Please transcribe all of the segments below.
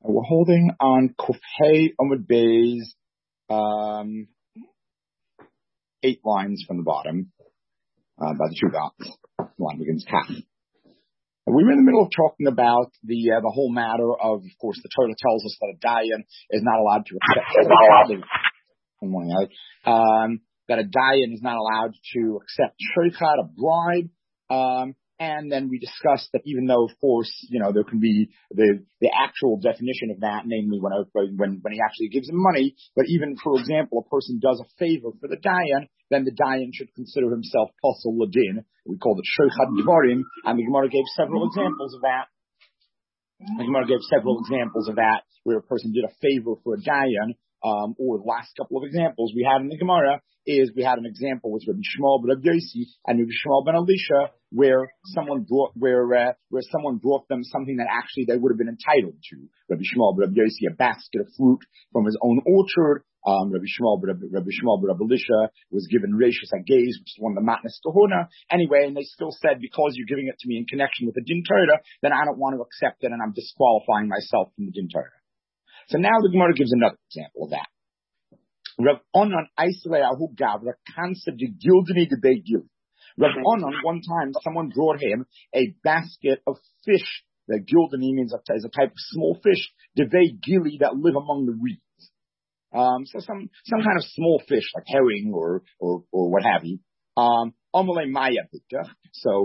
We're holding on Kufhei Amud Bey's 8 lines from the bottom by the 2 dots. The line begins Kaf. We were in the middle of talking about the whole matter of course, the Torah tells us that a dayan is not allowed to accept that a dayan is not allowed to accept shochet, a bribe. And then we discussed that even though, of course, there can be the actual definition of that, namely when he actually gives him money, but even, for example, a person does a favor for the dayan, then the dayan should consider himself posel ladin. We called it shochet dvarim, and the Gemara gave several examples of that. Where a person did a favor for a dayan. Or the last couple of examples we had in the Gemara is we had an example with Rabbi Shmuel ben Rabbi Yossi and Rabbi Shmuel ben Elisha where someone brought them something that actually they would have been entitled to. Rabbi Shmuel ben Rabbi Yossi, a basket of fruit from his own orchard. Rabbi Shmuel ben Rabbi Elisha was given Reishis Hagez, which is one of the Matnas Kahuna. Anyway, and they still said, because you're giving it to me in connection with the Din Torah, then I don't want to accept it and I'm disqualifying myself from the Din Torah. So now the Gemara gives another example of that. Rav Onan Aisleahu Gavra Kansa de Gildini de Be Gil. Rav Onan, one time, someone brought him a basket of fish. The Gildini means is a type of small fish, de Be Gili, that live among the reeds. So some kind of small fish like herring or what have you. Omale Maya Bita. So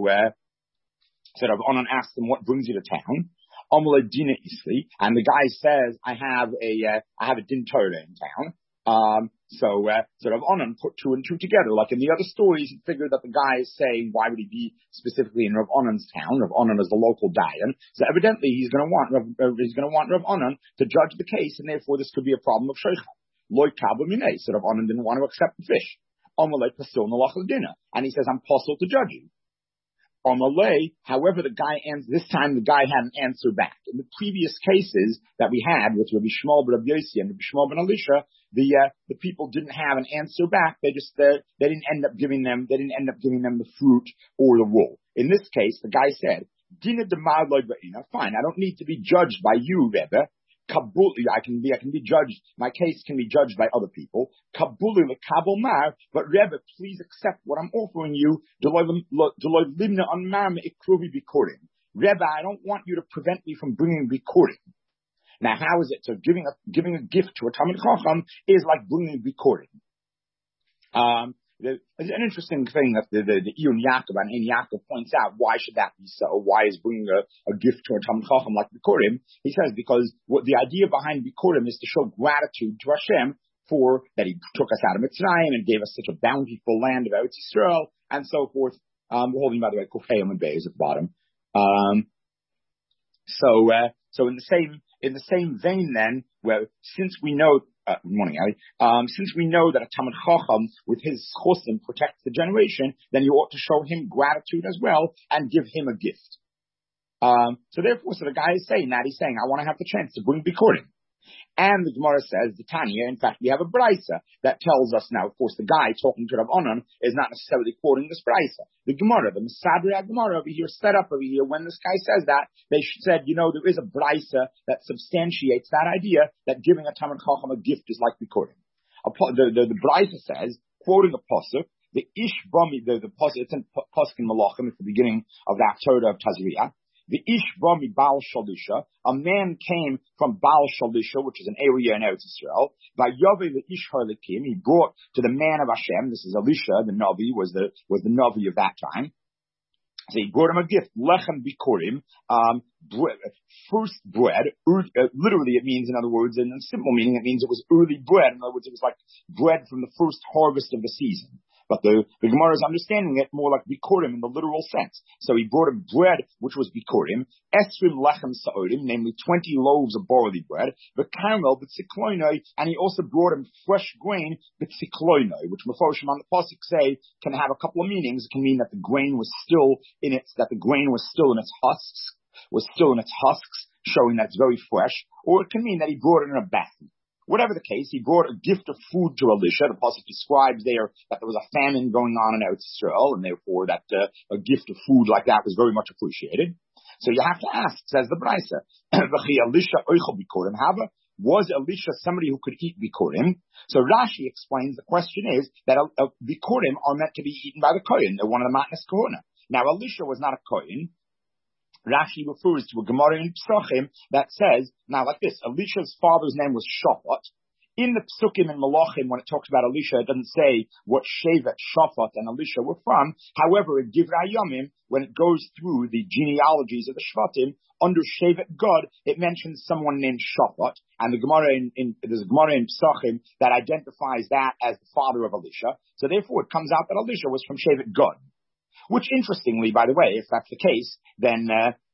Rav Onan asked him, what brings you to town? And the guy says, I have a Din Torah in town. So Rav Onan put 2 and 2 together. Like in the other stories, he figured that the guy is saying, why would he be specifically in Rav Onan's town? Rav Onan is the local dayan. So evidently he's going to want Rav Onan to judge the case, and therefore this could be a problem of shochet. Loy kabu minei. So Rav Onan didn't want to accept the fish. And he says, I'm possible to judge you. However, this time the guy had an answer back. In the previous cases that we had with Rabbi Shmuel ben Rabbi Yossi and Rabbi Shmuel ben Elisha, the people didn't have an answer back. They didn't end up giving them the fruit or the wool. In this case, the guy said, Dina de fine, I don't need to be judged by you, Rebbe. Kabuli, I can be judged. My case can be judged by other people. Kabuli lekabel mar, but Rebbe, please accept what I'm offering you. Limna on mar ikruvi bikurim. Rebbe, I don't want you to prevent me from bringing bikurim. Now, how is it? So giving a gift to a Talmid Chacham is like bringing bikurim. It's an interesting thing that the Iyun Yaakov and Ein Yaakov points out. Why should that be so? Why is bringing a gift to a Talmid Chacham like Bikurim? He says because the idea behind Bikurim is to show gratitude to Hashem for that He took us out of Mitzrayim and gave us such a bountiful land of Eretz Yisrael and so forth. We're holding, by the way, Kufhei Amud Bey is at the bottom. So in the same vein, then, since we know. Morning, Ali. Since we know that a Talmid Chacham with his chosim protects the generation, then you ought to show him gratitude as well and give him a gift. So the guy is saying that. He's saying, I want to have the chance to bring Bikurim. And the Gemara says, the Tanya, in fact, we have a Braisa that tells us now, of course, the guy talking to Rav Onan is not necessarily quoting this Braisa. The Gemara, the Mesadri Gemara over here, set up over here, when this guy says that, they said, there is a Braisa that substantiates that idea that giving a Talmid Chacham a gift is like Bikurim. The Braisa says, quoting a Pasuk, the Ish Bami, the Pasuk, it's in Pasuk in Malachim, at the beginning of that Torah of Tazriah. The Ish Bami Baal Shalisha, a man came from Baal Shalisha, which is an area in Eretz Yisrael. By Yahweh the Ish Harlikim, he brought to the man of Hashem. This is Elisha, the Navi, was the Navi of that time. So he brought him a gift, lechem bikurim, first bread. Literally, it means, in other words, in a simple meaning, it means it was early bread. In other words, it was like bread from the first harvest of the season. But the Gemara is understanding it more like bikurim in the literal sense. So he brought him bread, which was bikurim, esrim lechem sa'orim, namely 20 loaves of barley bread, v'karmel b'tzikloinoi, and he also brought him fresh grain b'tzikloinoi, which Mefarshim on the pasuk say can have a couple of meanings. It can mean that the grain was still in its husks, showing that it's very fresh, or it can mean that he brought it in a basket. Whatever the case, he brought a gift of food to Elisha. The pasuk describes there that there was a famine going on in Eretz Yisrael, and therefore that a gift of food like that was very much appreciated. So you have to ask, says the Brisa, was Elisha somebody who could eat bikurim? So Rashi explains the question is that bikurim are meant to be eaten by the kohen. They're one of the matnas kohuna. Now Elisha was not a kohen. Rashi refers to a Gemara in Psachim that says, now like this, Elisha's father's name was Shaphat. In the Psukim and Malachim, when it talks about Elisha, it doesn't say what Shevet, Shaphat, and Elisha were from. However, in Divrei Yomim, when it goes through the genealogies of the Shvatim, under Shevet God, it mentions someone named Shaphat, and the Gemara there's a Gemara in Psachim that identifies that as the father of Elisha. So therefore, it comes out that Elisha was from Shevet God. Which, interestingly, by the way, if that's the case, then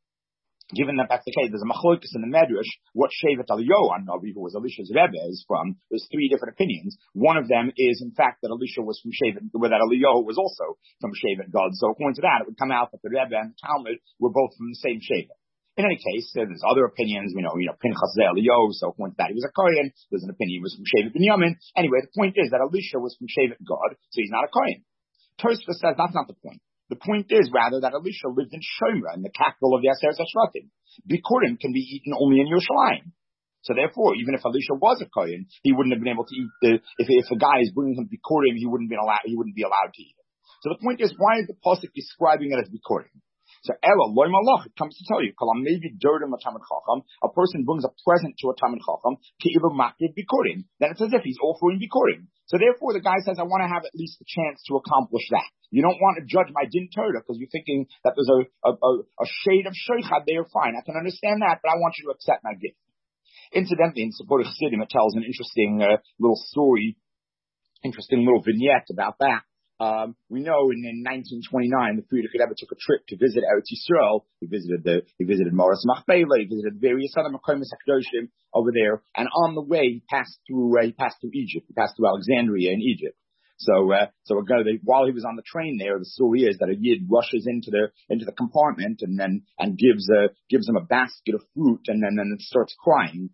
given that that's the case, there's a machlokas in the Medrash, what Shevet Eliyahu Navi, who was Elisha's Rebbe, is from. There's three different opinions. One of them is, in fact, that Elisha was from Shevet, that Eliyahu was also from Shevet God. So according to that, it would come out that the Rebbe and the Talmud were both from the same Shevet. In any case, there's other opinions, Pinchas Eliyahu, so according to that, he was a Kohen. There's an opinion he was from Shevet Binyamin. Anyway, the point is that Elisha was from Shevet God, so he's not a Kohen. Tosfos says that's not the point. The point is, rather, that Elisha lived in Shomra, in the capital of the Aseret HaShvatim. Bikurim can be eaten only in Yerushalayim. So therefore, even if Elisha was a Kohen, he wouldn't have been able to eat if a guy is bringing him Bikurim, he wouldn't be allowed to eat it. So the point is, why is the Pasuk describing it as Bikurim? So Ela, Loy Malach, it comes to tell you, Kalam maybe Durdim a Talmid Chacham, a person brings a present to a Talmid Chacham, Ki'iva Makir Bikurim. Then it's as if he's offering Bikurim. So therefore, the guy says, I want to have at least a chance to accomplish that. You don't want to judge my din Torah because you're thinking that there's a shade of sheichad there. Fine, I can understand that, but I want you to accept my gift. Incidentally, in support of Chassidim, it tells an interesting little story, interesting little vignette about that. We know in 1929, the Frierdiker Rebbe took a trip to visit Eretz Yisrael. He visited Moras Machpelah, he visited various other Makomis HaKadoshim over there, and on the way, he passed through Egypt. He passed through Alexandria in Egypt. So while he was on the train there, the story is that a Yid rushes into the compartment and gives him a basket of fruit and then starts crying.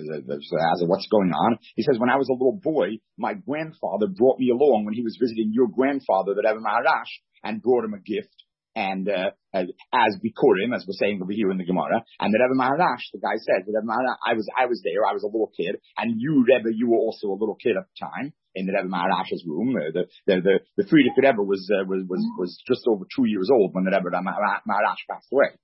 As what's going on. He says, when I was a little boy, my grandfather brought me along when he was visiting your grandfather, the Rebbe Maharash, and brought him a gift. And as Bikurim, as we're saying over here in the Gemara, and the Rebbe Maharash, the guy says, the Rebbe Maharash, I was there, I was a little kid, and you, Rebbe, you were also a little kid at the time in the Rebbe Maharash's room. The Frierdiker Rebbe was just over 2 years old when the Rebbe Maharash passed away.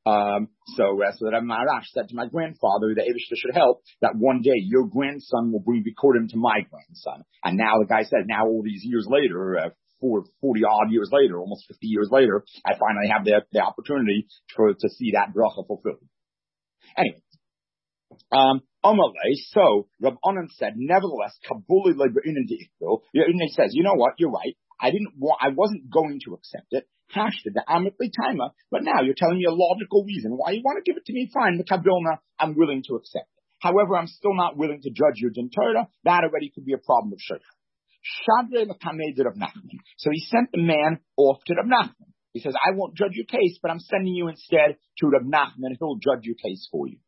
So the Rebbe Maharash said to my grandfather, the Eibishter should help that one day your grandson will bring Bikurim to my grandson. And now the guy said, now all these years later, 40 odd years later, almost 50 years later, I finally have the opportunity to see that bracha fulfilled. Anyway, so Rab Onan said, nevertheless, Kabuli le'be'inin de'ikbil. He says, you know what, you're right. I wasn't going to accept it. Hashted the amitli timer, but now you're telling me a logical reason why you want to give it to me. Fine, the kabilna, I'm willing to accept it. However, I'm still not willing to judge your din Torah. That already could be a problem of shirk. Shadre l'kamei Rav Nachman. So he sent the man off to Rav Nachman. He says, I won't judge your case, but I'm sending you instead to Rav Nachman. He'll judge your case for you.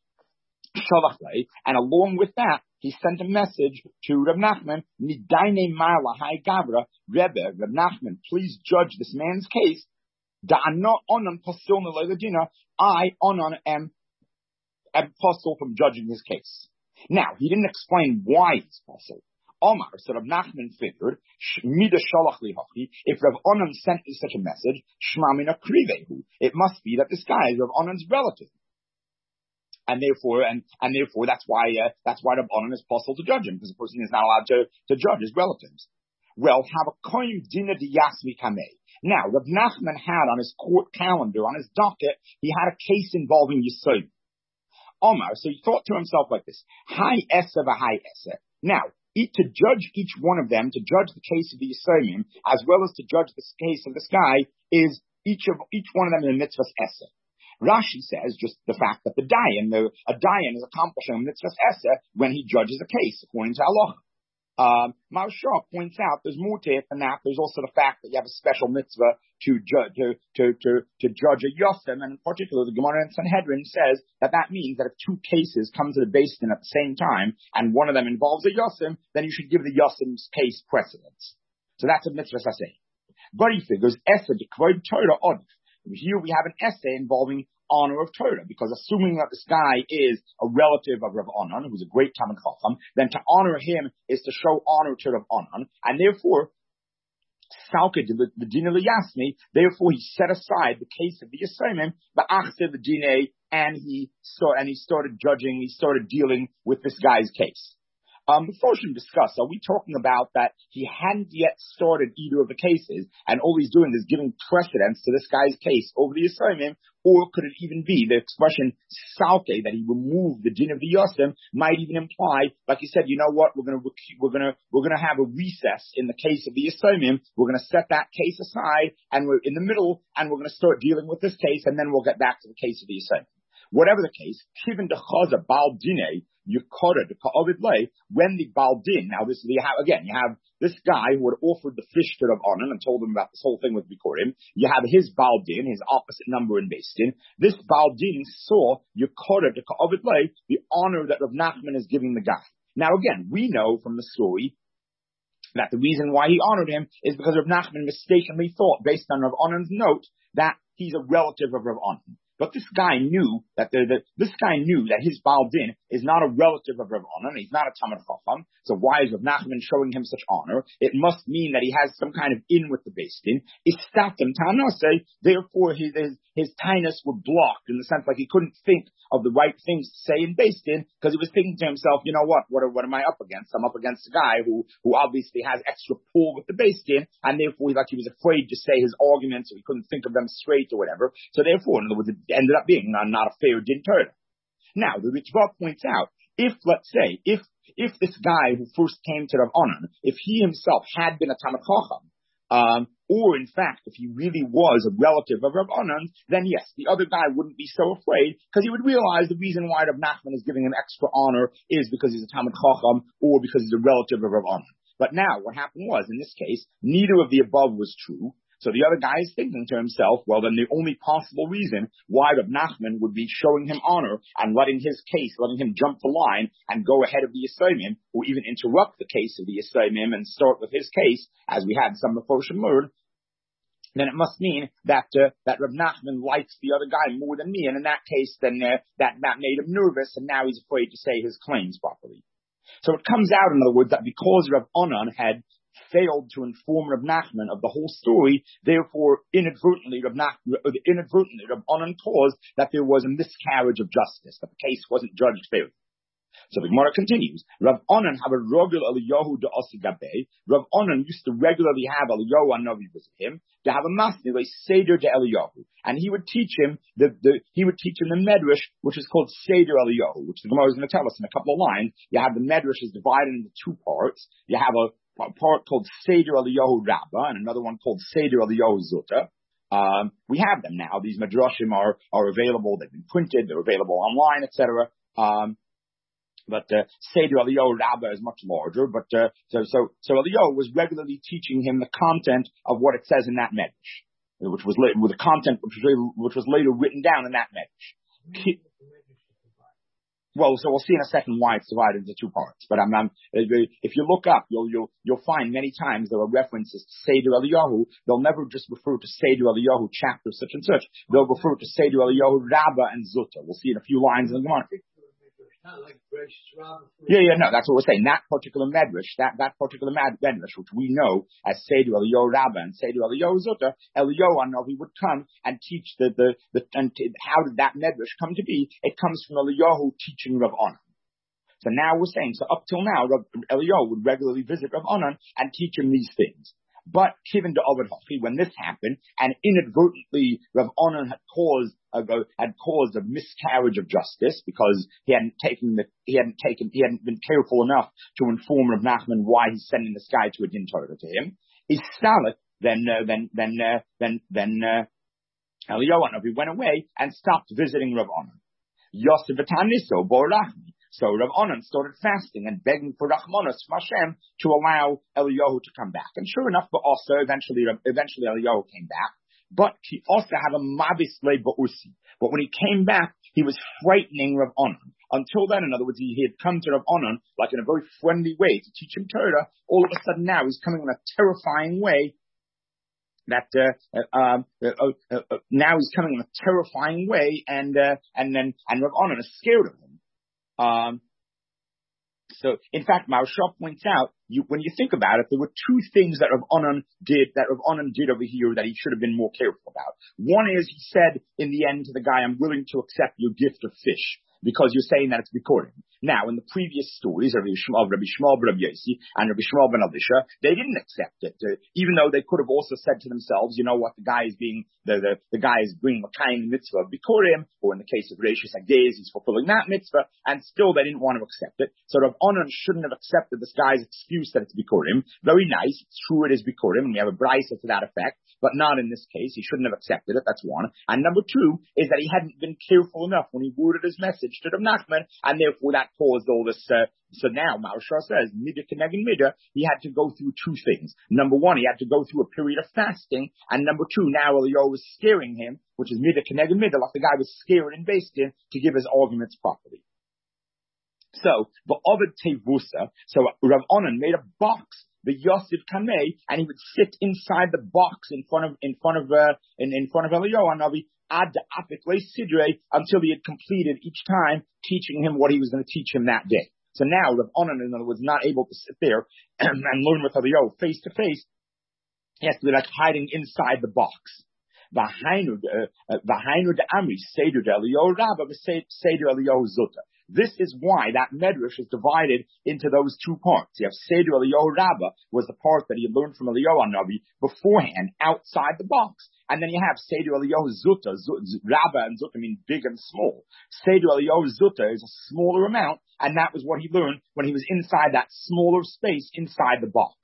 And along with that, he sent a message to Rav Nachman, Nidaine Marla Hai Gavra, Rebbe, Rav Nachman, please judge this man's case. I, Onan, am apostle from judging his case. Now, he didn't explain why he's apostle. Omar, so Rav Nachman figured, if Rav Onan sent me such a message, it must be that this guy is Rav Onan's relative. And therefore, that's why Rav Onan is apostle to judge him, because the person is not allowed to judge his relatives. Well, have a koim dina di yasmi kamei. Now, Rav Nachman had on his court calendar, on his docket, he had a case involving Yisod. Omar, so he thought to himself like this: Hi esa v'hai esa. Now, to judge each one of them, to judge the case of the Yisraelim, as well as to judge the case of this guy, is each one of them in the mitzvah's esa. Rashi says just the fact that a dayan is accomplishing a mitzvah's esa when he judges a case according to halacha. Maharsha points out there's more to it than that. There's also the fact that you have a special mitzvah to judge a yosem, and in particular, the Gemara in Sanhedrin says that means that if two cases come to the Beis Din at the same time, and one of them involves a yosem, then you should give the yosem's case precedence. So that's a mitzvah saseh. But he figures esa de kvod Torah od. Here we have an essay involving honor of Torah, because assuming that this guy is a relative of Rav Onan, who's a great Talmid Chacham, then to honor him is to show honor to Rav Onan, and therefore, Salka the Dina Yasmi, therefore he set aside the case of the Yisraelim, but after the Dina, and he started judging, he started dealing with this guy's case. Before we discuss, are we talking about that he hadn't yet started either of the cases, and all he's doing is giving precedence to this guy's case over the Yisraelim, or could it even be the expression salke, that he removed the din of the Yosim, might even imply, like he said, you know what, we're gonna have a recess in the case of the Yisraelim, we're gonna set that case aside, and we're in the middle, and we're gonna start dealing with this case, and then we'll get back to the case of the Yisraelim. Whatever the case, kiven de chaza bal dine, yukora de ka'ovid lay, when the bal din, now this, you have this guy who had offered the fish to Rav Onan and told him about this whole thing with Bikurim. You have his bal din, his opposite number in Beis Din. This bal din saw yukora de ka'ovid lay, the honor that Rav Nachman is giving the guy. Now again, we know from the story that the reason why he honored him is because Rav Nachman mistakenly thought, based on Rav Onan's note, that he's a relative of Rav Onan. But this guy knew that his Baal Din is not a relative of Rav Onan. He's not a Talmid Chacham. So why is Rav Nachman showing him such honor? It must mean that he has some kind of in with the Beis Din. Istatim Tanase, therefore his tinus were blocked in the sense like he couldn't think of the right things to say in Beis Din because he was thinking to himself, you know what am I up against? I'm up against a guy who obviously has extra pull with the Beis Din, and therefore he was afraid to say his arguments, or he couldn't think of them straight or whatever. So therefore, in other words, ended up being not a fair din Torah. Now, the Ritva points out, if this guy who first came to Rav Onan, if he himself had been a Talmid Chacham, or in fact, if he really was a relative of Rav Onan, then yes, the other guy wouldn't be so afraid, because he would realize the reason why Rav Nachman is giving him extra honor is because he's a Talmid Chacham, or because he's a relative of Rav Onan. But now, what happened was, in this case, neither of the above was true. So the other guy is thinking to himself, well, then the only possible reason why Rav Nachman would be showing him honor and letting him jump the line and go ahead of the Yisraelim, or even interrupt the case of the Yisraelim and start with his case, as we had some Meforshim learn, then it must mean that Rav Nachman likes the other guy more than me, and in that case, then that made him nervous, and now he's afraid to say his claims properly. So it comes out, in other words, that because Rav Onan had failed to inform Rav Nachman of the whole story, therefore inadvertently Rav Onan caused that there was a miscarriage of justice, that the case wasn't judged fairly. So the Gemara continues. Rav Onan have a rogel Eliyahu de Osigabe. Rav Onan used to regularly have Eliyahu Hanavi visit him to have a masni, a seder de Eliyahu, and he would teach him the medrash, which is called Seder Eliyahu, which the Gemara is going to tell us in a couple of lines. You have the medrash is divided into two parts. You have a part called Seder Eliyahu Rabbah and another one called Seder Eliyahu Zuta. We have them now. These madrashim are available. They've been printed. They're available online, etc. But Seder Eliyahu Rabbah is much larger. But so Eliyahu was regularly teaching him the content of what it says in that medrash, which was later written down in that medrash. Well, so we'll see in a second why it's divided into two parts. But if you look up, you'll find many times there are references to Seder Eliyahu. They'll never just refer to Seder Eliyahu chapter such and such. They'll refer to Seder Eliyahu Rabbah and Zuta. We'll see in a few lines in the Gemara. Not like gracious Rabbah. No, that's what we're saying. That particular medrash, that particular medrash, which we know as Seder Eliyahu Rabbah and Seder Eliyahu Zuta, Eliyahu Hanavi would come and teach and how did that medrash come to be? It comes from Eliyahu teaching Rav Onan. So now we're saying, so up till now, Eliyahu would regularly visit Rav Onan and teach him these things. But given to Ovid Hofi, when this happened, and inadvertently Rav Onan had caused a miscarriage of justice because he hadn't been careful enough to inform Rav Nachman why he's sending this guy to a din Torah to him. Is Salat then Eliyahu Hanavi went away and stopped visiting Rav Onan. Yosef Taniso Borachmi. So Rav Onan started fasting and begging for Rachmanos from Hashem to allow Eliyahu to come back. And sure enough, but also eventually Eliyahu came back. But he also had a Mabis Le Ba'usi. But when he came back, he was frightening Rav Onan. Until then, in other words, he had come to Rav Onan like in a very friendly way to teach him Torah. All of a sudden now he's coming in a terrifying way that now he's coming in a terrifying way, and Rav Anan is scared of him. So, in fact, Maharsha points out, when you think about it, there were two things that Rav Anan did over here that he should have been more careful about. One is he said in the end to the guy, "I'm willing to accept your gift of fish, because you're saying that it's Bikurim." Now, in the previous stories of Rabbi Shmuel ben Yossi and Rabbi Shmuel ben Elisha, they didn't accept it, even though they could have also said to themselves, you know what, the guy is bringing a kind mitzvah of Bikurim, or in the case of Reishis Hagdez, he's fulfilling that mitzvah, and still they didn't want to accept it. So Rav Anan shouldn't have accepted this guy's excuse that it's Bikurim. Very nice, it's true it is Bikurim, and we have a brisa to that effect, but not in this case. He shouldn't have accepted it, that's one. And number two is that he hadn't been careful enough when he worded his message to Rav Nachman, and therefore that caused all this. So now, Maharsha says, Midah Keneged Midah, he had to go through two things. Number one, he had to go through a period of fasting, and number two, now Eliyahu was scaring him, which is Midah Keneged Midah, like the guy was scared and based in to give his arguments properly. So, the Ovid Tevusa, so Rav Anan made a box, the Yosef Kameh, and he would sit inside the box in front of Eliyahu Hanavi, ad apik le sidre, until he had completed each time teaching him what he was going to teach him that day. So now Rav Anan, in other words, not able to sit there and learn with Eliyahu face to face. He has to be like hiding inside the box. V'hainu de Amri seder de Eliyahu Rabba v'seder Eliyahu Zuta. This is why that medrash is divided into those two parts. You have Seder Eliyahu Rabba was the part that he had learned from Eliyahu Hanavi beforehand, outside the box. And then you have Seder Eliyahu Zuta. Rabba and Zuta mean big and small. Seder Eliyahu Zuta is a smaller amount, and that was what he learned when he was inside that smaller space inside the box.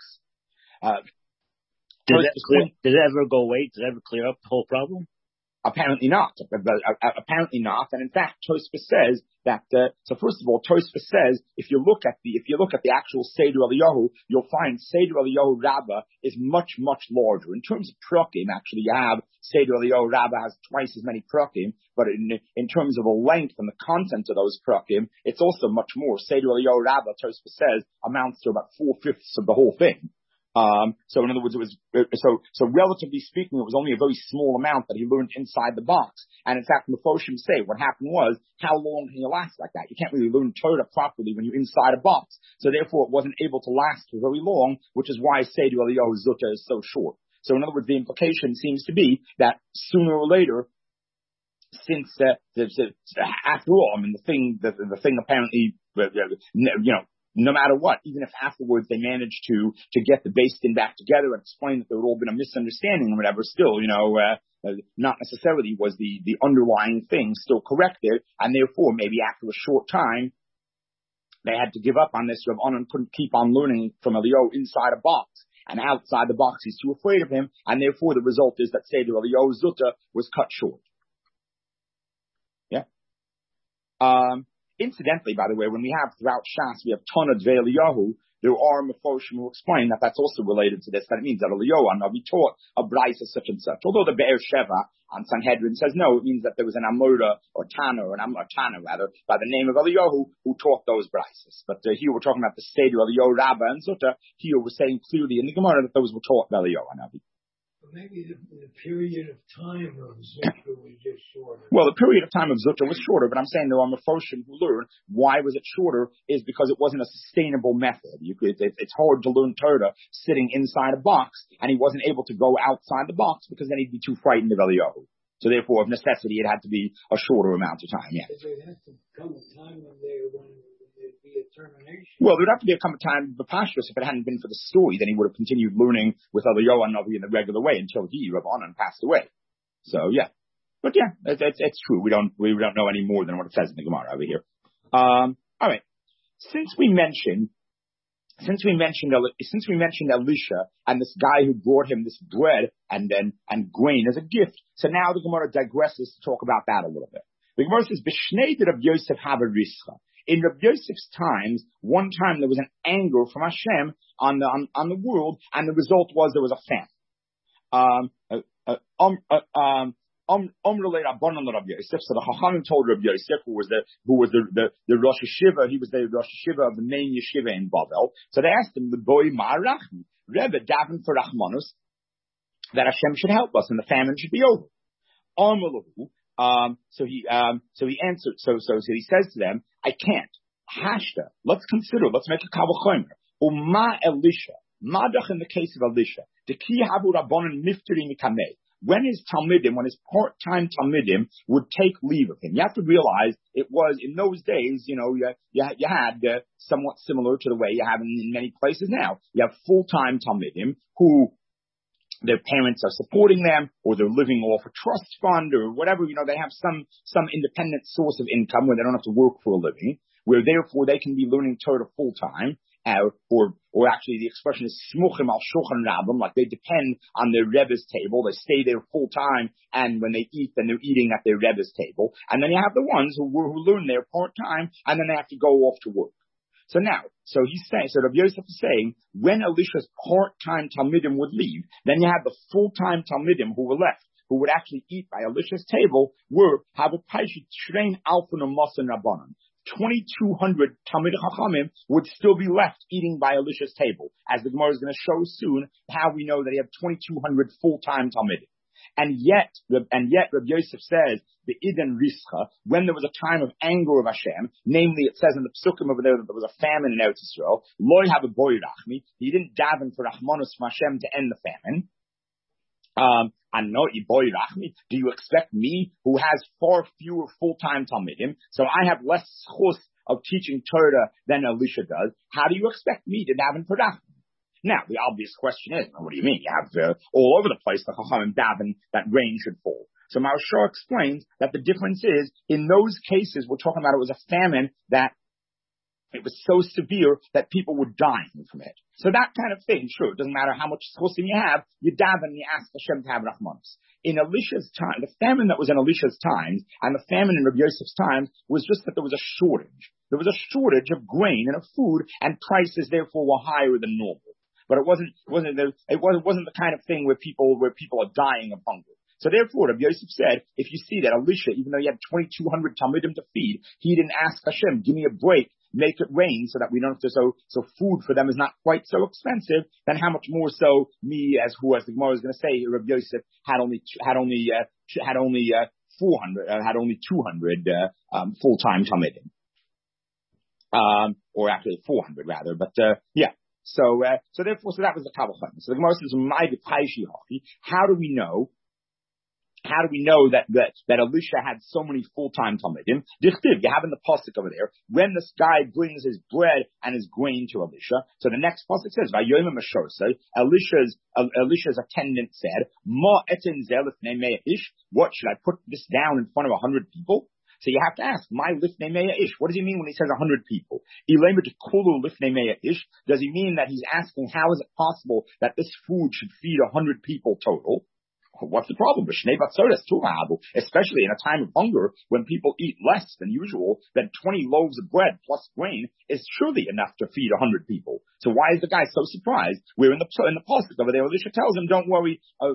Did it ever go away? Did it ever clear up the whole problem? Apparently not. Apparently not. And in fact, Tosfos says that. So first of all, Tosfos says if you look at the actual Seder Eliyahu, you'll find Seder Eliyahu Rabbah is much larger in terms of prakim. Actually, you have Seder Eliyahu Rabbah has twice as many prakim, but in terms of the length and the content of those prakim, it's also much more. Seder Eliyahu Rabbah, Tosfos says, amounts to about 4/5 of the whole thing. So in other words, it was, so relatively speaking, it was only a very small amount that he learned inside the box. And in fact, Mefoshim say what happened was, how long can you last like that? You can't really learn Torah properly when you're inside a box. So therefore it wasn't able to last for very long, which is why Seder Eliyahu Zuta is so short. So in other words, the implication seems to be that sooner or later, since, after all, I mean, the thing apparently, no matter what, even if afterwards they managed to get the Beis Din back together and explain that there had all been a misunderstanding or whatever, still, not necessarily was the underlying thing still corrected, and therefore maybe after a short time they had to give up on this. Rav Anan couldn't keep on learning from Eliyahu inside a box, and outside the box he's too afraid of him, and therefore the result is that Seder Eliyahu Zuta was cut short. Yeah. Incidentally, by the way, when we have throughout Shas, we have Tonad ve'Eliyahu, there are Mefoshim who explain that that's also related to this, that it means that Eliyahu Hanavi taught a brisa such and such. Although the Be'er Sheva on Sanhedrin says no, it means that there was an Amora or Tana, by the name of Eliyahu, who taught those brisas. But here we're talking about the Seder Eliyahu Rabba and Zuta. Here we're saying clearly in the Gemara that those were taught by Eliyahu Hanavi. Maybe the period of time of Zuta was just shorter. Well, the period of time of Zuta was shorter, but I'm saying there are Mefoshim who learn why was it shorter is because it wasn't a sustainable method. It's hard to learn Torah sitting inside a box, and he wasn't able to go outside the box because then he'd be too frightened of Eliyahu. So therefore, of necessity, it had to be a shorter amount of time. Yeah. There had to come a time when there'd be a termination. Well, there'd have to be a time of Pashtus. If it hadn't been for the story, then he would have continued learning with Eliyahu Hanavi in the regular way until Rav Anan, passed away. So yeah, but yeah, it's true. We don't know any more than what it says in the Gemara over here. All right. Since we mentioned Elisha and this guy who brought him this bread and grain as a gift, so now the Gemara digresses to talk about that a little bit. The Gemara says, "B'shnei de Rav Yosef hava rischa." In Rav Yosef's times, one time there was an anger from Hashem on the world, and the result was there was a famine. So the Chachamim told Rav Yosef, who was the Rosh Yeshiva, he was the Rosh Yeshiva of the main yeshiva in Bavel. So they asked him, "The boy Ma'arachmi, Rebbe daven for Rachmanus." that Hashem should help us and the famine should be over. So he answered. So he says to them, I can't. Hashta. Let's consider. Let's make a kavachomer. Uma Elisha. Madach in the case of Elisha. The ki habu rabbanon mifteri mikamei. When his talmidim, when his part-time talmidim would take leave of him, you have to realize it was in those days. You had somewhat similar to the way you have in many places now. You have full-time talmidim who their parents are supporting them, or they're living off a trust fund, or whatever. They have some independent source of income where they don't have to work for a living, where therefore they can be learning Torah full-time. Or actually the expression is smuchim al shulchan rabbim, like they depend on their Rebbe's table. They stay there full time, and when they eat, then they're eating at their Rebbe's table. And then you have the ones who learn there part time, and then they have to go off to work. So Rabbi Yosef is saying, when Elisha's part-time talmidim would leave, then you have the full-time talmidim who were left, who would actually eat by Elisha's table, were have a paishit shrein alfun u'masan rabbanon. 2,200 Talmid Chachamim would still be left eating by Elisha's table. As the Gemara is going to show soon, how we know that he had 2,200 full-time Talmidim. And yet Rabbi Yosef says, the Iden Rischa, when there was a time of anger of Hashem, namely it says in the Psukim over there that there was a famine in Eretz Yisrael, Loi have a boy rachmi, he didn't daven for Rachmanus from Hashem to end the famine. Do you expect me, who has far fewer full-time Talmidim, so I have less schus of teaching Torah than Elisha does? How do you expect me to daven for Rachman? Now, the obvious question is, what do you mean? You have all over the place the Chachamim daven that rain should fall. So Maharsha explains that the difference is, in those cases, we're talking about it was a famine that it was so severe that people were dying from it. So that kind of thing, sure, it doesn't matter how much schusim you have, you daven, you ask Hashem to have Rahmanos. In Elisha's time, the famine that was in Elisha's times and the famine in Rabbi Yosef's times was just that there was a shortage. There was a shortage of grain and of food, and prices therefore were higher than normal. But it wasn't the kind of thing where people are dying of hunger. So therefore, Rabbi Yosef said, if you see that Elisha, even though he had 2,200 Talmidim to feed, he didn't ask Hashem, give me a break, make it rain so that we don't have to, so food for them is not quite so expensive, then how much more so me as the Gemara is going to say, Rabbi Yosef had only 200 full-time Talmidim. Or actually 400 rather, but yeah. So therefore, that was the Kabbalah. So the Gemara says, how do we know that Elisha had so many full-time Talmidim? Dichtiv, you have in the pasuk over there, when this guy brings his bread and his grain to Elisha. So the next pasuk says, Vayomer Meshorse, Elisha's attendant said, Ma etin zeh lifnei mea ish. What, should I put this down in front of 100 people? So you have to ask, my lifnei mea ish. What does he mean when he says 100 people? Ilema dekulu lifnei mea ish. Does he mean that he's asking how is it possible that this food should feed 100 people total? What's the problem? Especially in a time of hunger, when people eat less than usual, then 20 loaves of bread plus grain is surely enough to feed 100 people. So why is the guy so surprised? We're in the pasuk over there. Elisha tells him, don't worry, that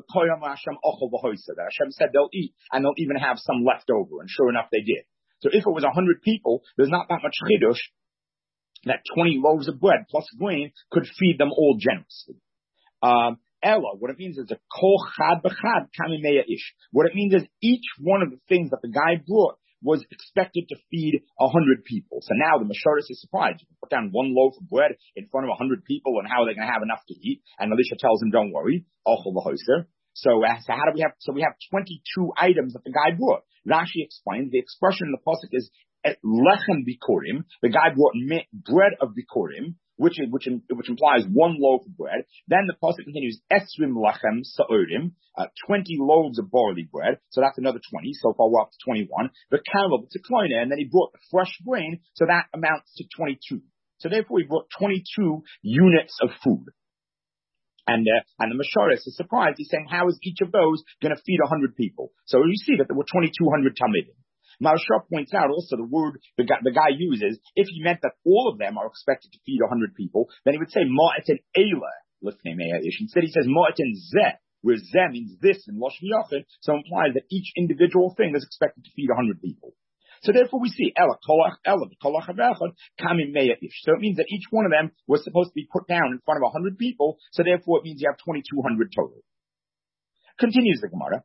Hashem said they'll eat, and they'll even have some left over. And sure enough, they did. So if it was 100 people, there's not that much chidush that 20 loaves of bread plus grain could feed them all generously. Ella, what it means is a kol chad b'chad kamimeya ish. What it means is each one of the things that the guy brought was expected to feed 100 people. So now the Masharis is surprised. You can put down one loaf of bread in front of 100 people, and how are they going to have enough to eat? And Elisha tells him, don't worry, ochel v'hoser. So how do we have? So we have 22 items that the guy brought. Rashi explains the expression in the pasuk is lechem bikurim. The guy brought bread of bikurim, which implies one loaf of bread. Then the pasuk continues, esrim lechem sa'orim, 20 loaves of barley bread. So that's another 20. So far we're up to 21. The carol, it's a kloina, and then he brought the fresh grain, so that amounts to 22. So therefore he brought 22 units of food. And the Masharis is surprised. He's saying, how is each of those going to feed 100 people? So you see that there were 2,200 Talmidim. Maharsha points out also the word the guy uses, if he meant that all of them are expected to feed 100 people, then he would say ma'etin eila lifnei mea ish. Instead he says ma'etin zeh, where zeh means this in Lashon Yachid, so implies that each individual thing is expected to feed 100 people. So therefore we see ela kolach havechad kamim mea ish. So it means that each one of them was supposed to be put down in front of 100 people, so therefore it means you have 2,200 total. Continues the Gemara.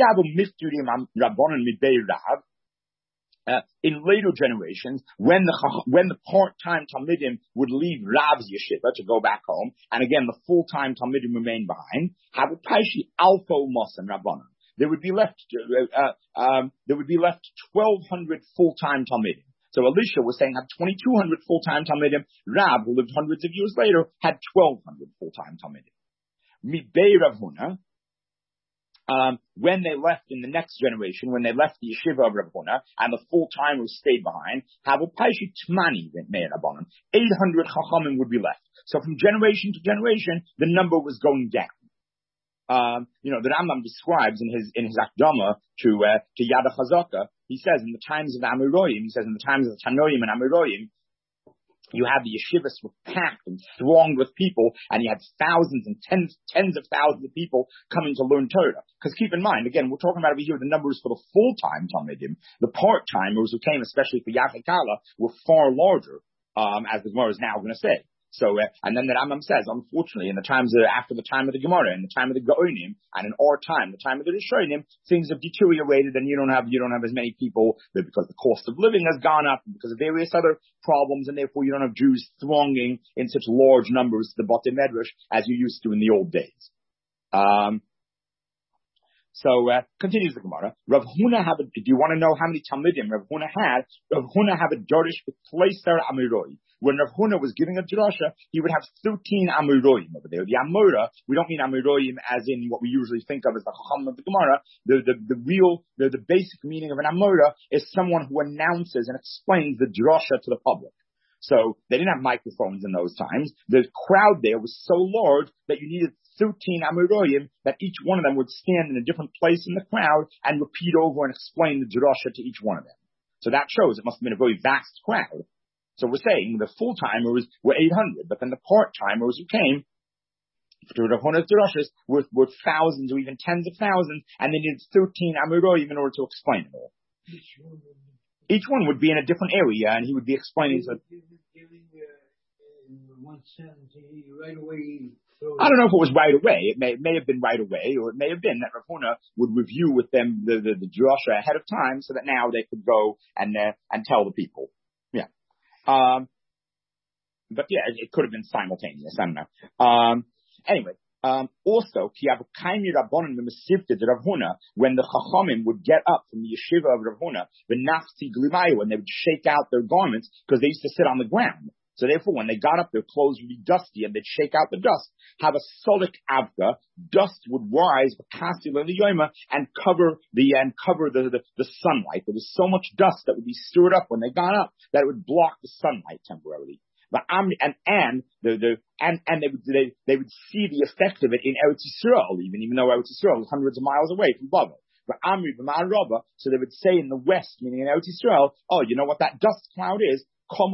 In later generations, when the part-time Talmidim would leave Rav's yeshiva to go back home, and again the full-time Talmidim remain behind, there would be left 1,200 full-time Talmidim. So Elisha was saying had 2,200 full-time Talmidim. Rav, who lived hundreds of years later, had 1,200 full-time Talmidim. Mibei Rav Huna, when they left in the next generation, when they left the yeshiva of Rav Huna, and the full-timers stayed behind, 800 chachamim would be left. So from generation to generation, the number was going down. The Rambam describes in his Akdama to Yad HaChazaka, he says in the times of the Amoraim, in the times of the Tanoim and Amoraim, you had the yeshivas were packed and thronged with people, and you had thousands and tens of thousands of people coming to learn Torah. Because keep in mind, again, we're talking about over here the numbers for the full-time Talmidim. The part-timers who came, especially for Yachikala, were far larger, as the Gemara is now going to say. So, and then the Rambam says, unfortunately, in the times after the time of the Gemara, in the time of the Gaonim, and in our time, the time of the Rishonim, things have deteriorated, and you don't have as many people because the cost of living has gone up, because of various other problems, and therefore you don't have Jews thronging in such large numbers to the Batei Medrash as you used to in the old days. Continues the Gemara. Rav Huna do you want to know how many Talmidim Rav Huna had? Rav Huna had a Dorish with Pleister Amiroi. When Rav Huna was giving a drasha, he would have 13 Amuroim over there. The Amora, we don't mean Amuroim as in what we usually think of as the Chacham of the Gemara. The basic meaning of an Amora is someone who announces and explains the drasha to the public. So they didn't have microphones in those times. The crowd there was so large that you needed 13 Amuroim, that each one of them would stand in a different place in the crowd and repeat over and explain the drasha to each one of them. So that shows it must have been a very vast crowd. So we're saying the full-timers were 800, but then the part-timers who came to Rav Huna's drashas were thousands or even tens of thousands, and they needed 13 Amuroim in order to explain it all. Each one would be in a different area, and he would be explaining. Giving one sentence right away. I don't know if it was right away. It may have been right away, or it may have been that Rav Huna would review with them the drasha ahead of time, so that now they could go and tell the people. Yeah. But yeah, it could have been simultaneous. I don't know. Anyway, also, when the Chachamim would get up from the yeshiva of Rav Huna, and they would shake out their garments because they used to sit on the ground. So therefore, when they got up, their clothes would be dusty, and they'd shake out the dust. Have a solik avka, dust would rise and cover the sunlight. There was so much dust that would be stirred up when they got up that it would block the sunlight temporarily. But they would see the effect of it in Eretz Yisrael, even though Eretz Yisrael was hundreds of miles away from Babel. But Amri b'ma'ar Rabba, so they would say in the west, meaning in Eretz Yisrael, oh, you know what that dust cloud is? They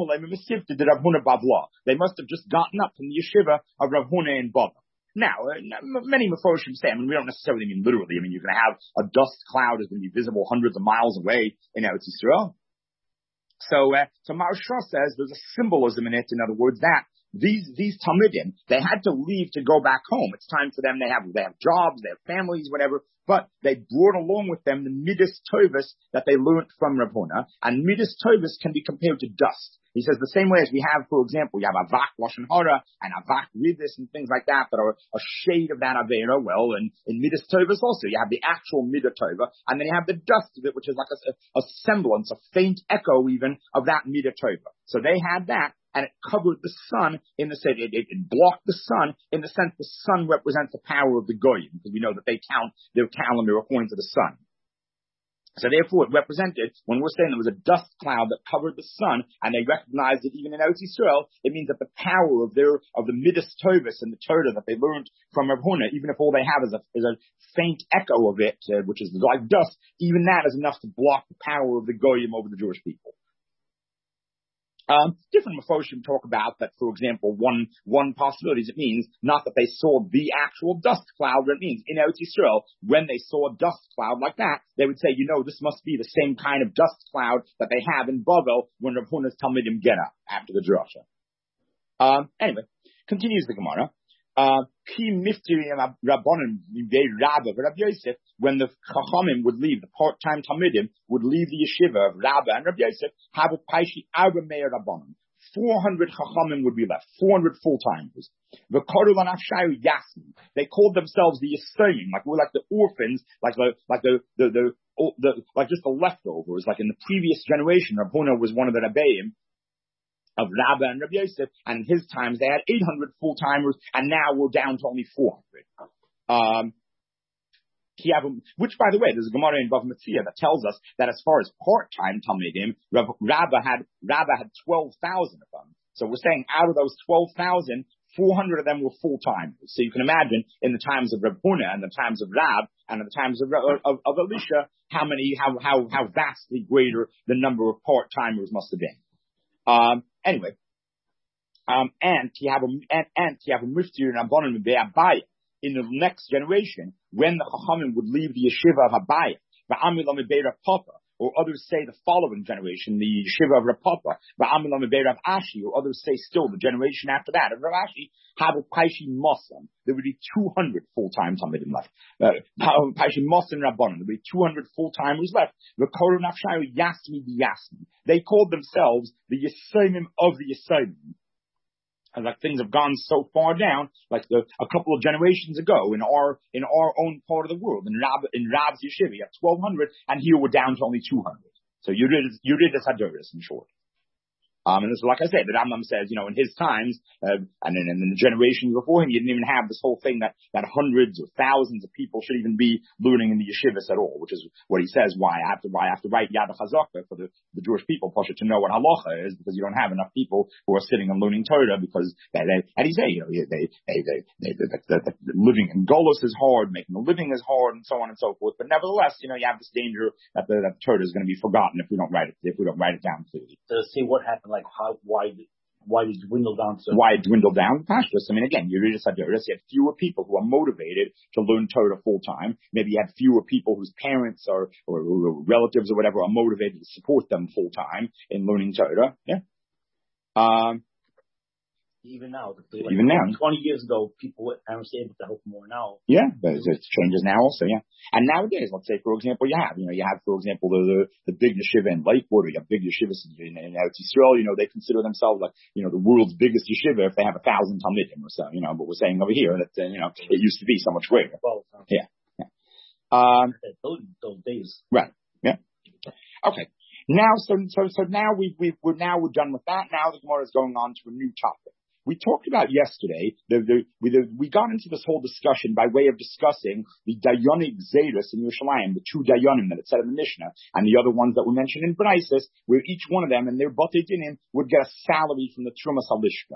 must have just gotten up from the yeshiva of Rav Huna in Babel. Now, many Meforshim say, we don't necessarily mean literally. You're going to have a dust cloud that's going to be visible hundreds of miles away in Eretz Yisrael. So Maharsha says there's a symbolism in it. In other words, that these Talmidim, they had to leave to go back home. It's time for them. They have jobs, they have families, whatever. But they brought along with them the Midas Tovus that they learned from Rav Huna. And Midas Tovus can be compared to dust. He says the same way as we have, for example, you have Avak Lashon Hara and Avak Ridis and things like that are a shade of that Avera. Well, and in Midas Tovus also, you have the actual Midah Tova, and then you have the dust of it, which is like a semblance, a faint echo even of that Midah Tova. So they had that. And it covered the sun in the sense, it blocked the sun in the sense the sun represents the power of the Goyim, because we know that they count their calendar according to the sun. So therefore it represented, when we're saying there was a dust cloud that covered the sun, and they recognized it even in Eretz Yisrael, it means that the power of the Midas Tovus and the Torah that they learned from Rav Huna, even if all they have is a faint echo of it, which is like dust, even that is enough to block the power of the Goyim over the Jewish people. Different Meforshim talk about that, for example, one possibility is it means not that they saw the actual dust cloud, but it means in Eretz Yisrael, when they saw a dust cloud like that, they would say, this must be the same kind of dust cloud that they have in Bavel when Rav Huna's Talmidim get up after the drasha. Anyway, continues the Gemara. Ki miftiri rabbanim Rabba Rabbi Yosef, when the chachamim would leave, the part-time talmidim would leave the yeshiva of Rabba and Rabbi Yosef, have a paishi arba meir rabbanim. 400 chachamim would be left, 400 full-timers. The Korulan Afshayu Yasmin, they called themselves the Yisraelim, like we're like the orphans, like just the leftovers, like in the previous generation. Rav Huna was one of the Rebbeim of Rabba and Rabbi Yosef, and in his times they had 800 full-timers, and now we're down to only 400. Which, by the way, there's a Gemara in Bav Metzia that tells us that as far as part-time Talmidim, Rabba had 12,000 of them. So we're saying out of those 12,000, 400 of them were full-timers. So you can imagine in the times of Reb Huna and the times of Rab and in the times of Elisha, how vastly greater the number of part-timers must have been. Anyway, and you have a mufti and Rabbanim Abaya in the next generation when the Chachamim would leave the yeshiva of Abaya, va'amilam be'er Papa, or others say the following generation, the yeshiva of Rav Papa, va'amilam be'er Ashi, or others say still the generation after that of Rav Ashi, have a paishi mosan. There would be 200 full-time talmidim left. Paishi mosan rabbanon. There would be 200 full-timers left. The Koru Nafshayu Yasmi Yasmi. They called themselves the Yisraelim of the Yisraelim. And like things have gone so far down, like a couple of generations ago in our own part of the world, in Rab's yeshiva, you have 1,200, and here we're down to only 200. So you did this hadoris in short. And this is like I said, the Rambam says, in his times, and in the generations before him, you didn't even have this whole thing that hundreds or thousands of people should even be learning in the yeshivas at all, which is what he says, why I have to write Yad HaChazaka for the Jewish people, Pasha, to know what halacha is, because you don't have enough people who are sitting and learning Torah, because and he say, living in Golos is hard, making a living is hard, and so on and so forth. But nevertheless, you have this danger that the Torah is going to be forgotten if we don't write it down clearly. To see what happened. Like why did it dwindle down? Why it dwindled down? Pashtus. I mean, again, you had fewer people who are motivated to learn Torah full time. Maybe you had fewer people whose parents or relatives or whatever are motivated to support them full time in learning Torah. Yeah. Even now, 20 years ago, people were able to help more now. Yeah, but it changes now also, yeah. And nowadays, let's say, for example, you have, for example, the big yeshiva in Lakewood, or you have big yeshivas in Eretz Yisrael, they consider themselves like, the world's biggest yeshiva if they have 1,000 talmidim or so, but we're saying over here that, it used to be so much greater. Yeah. Those days. Right, yeah. Okay. Now, so now we're done with that. Now the Gemara is going on to a new topic. We talked about yesterday, we got into this whole discussion by way of discussing the Dayanik Zedus in Yerushalayim, the two Dayanim that it said in the Mishnah, and the other ones that were mentioned in Braisos, where each one of them and their Batei Dinim would get a salary from the Trumas Halishka,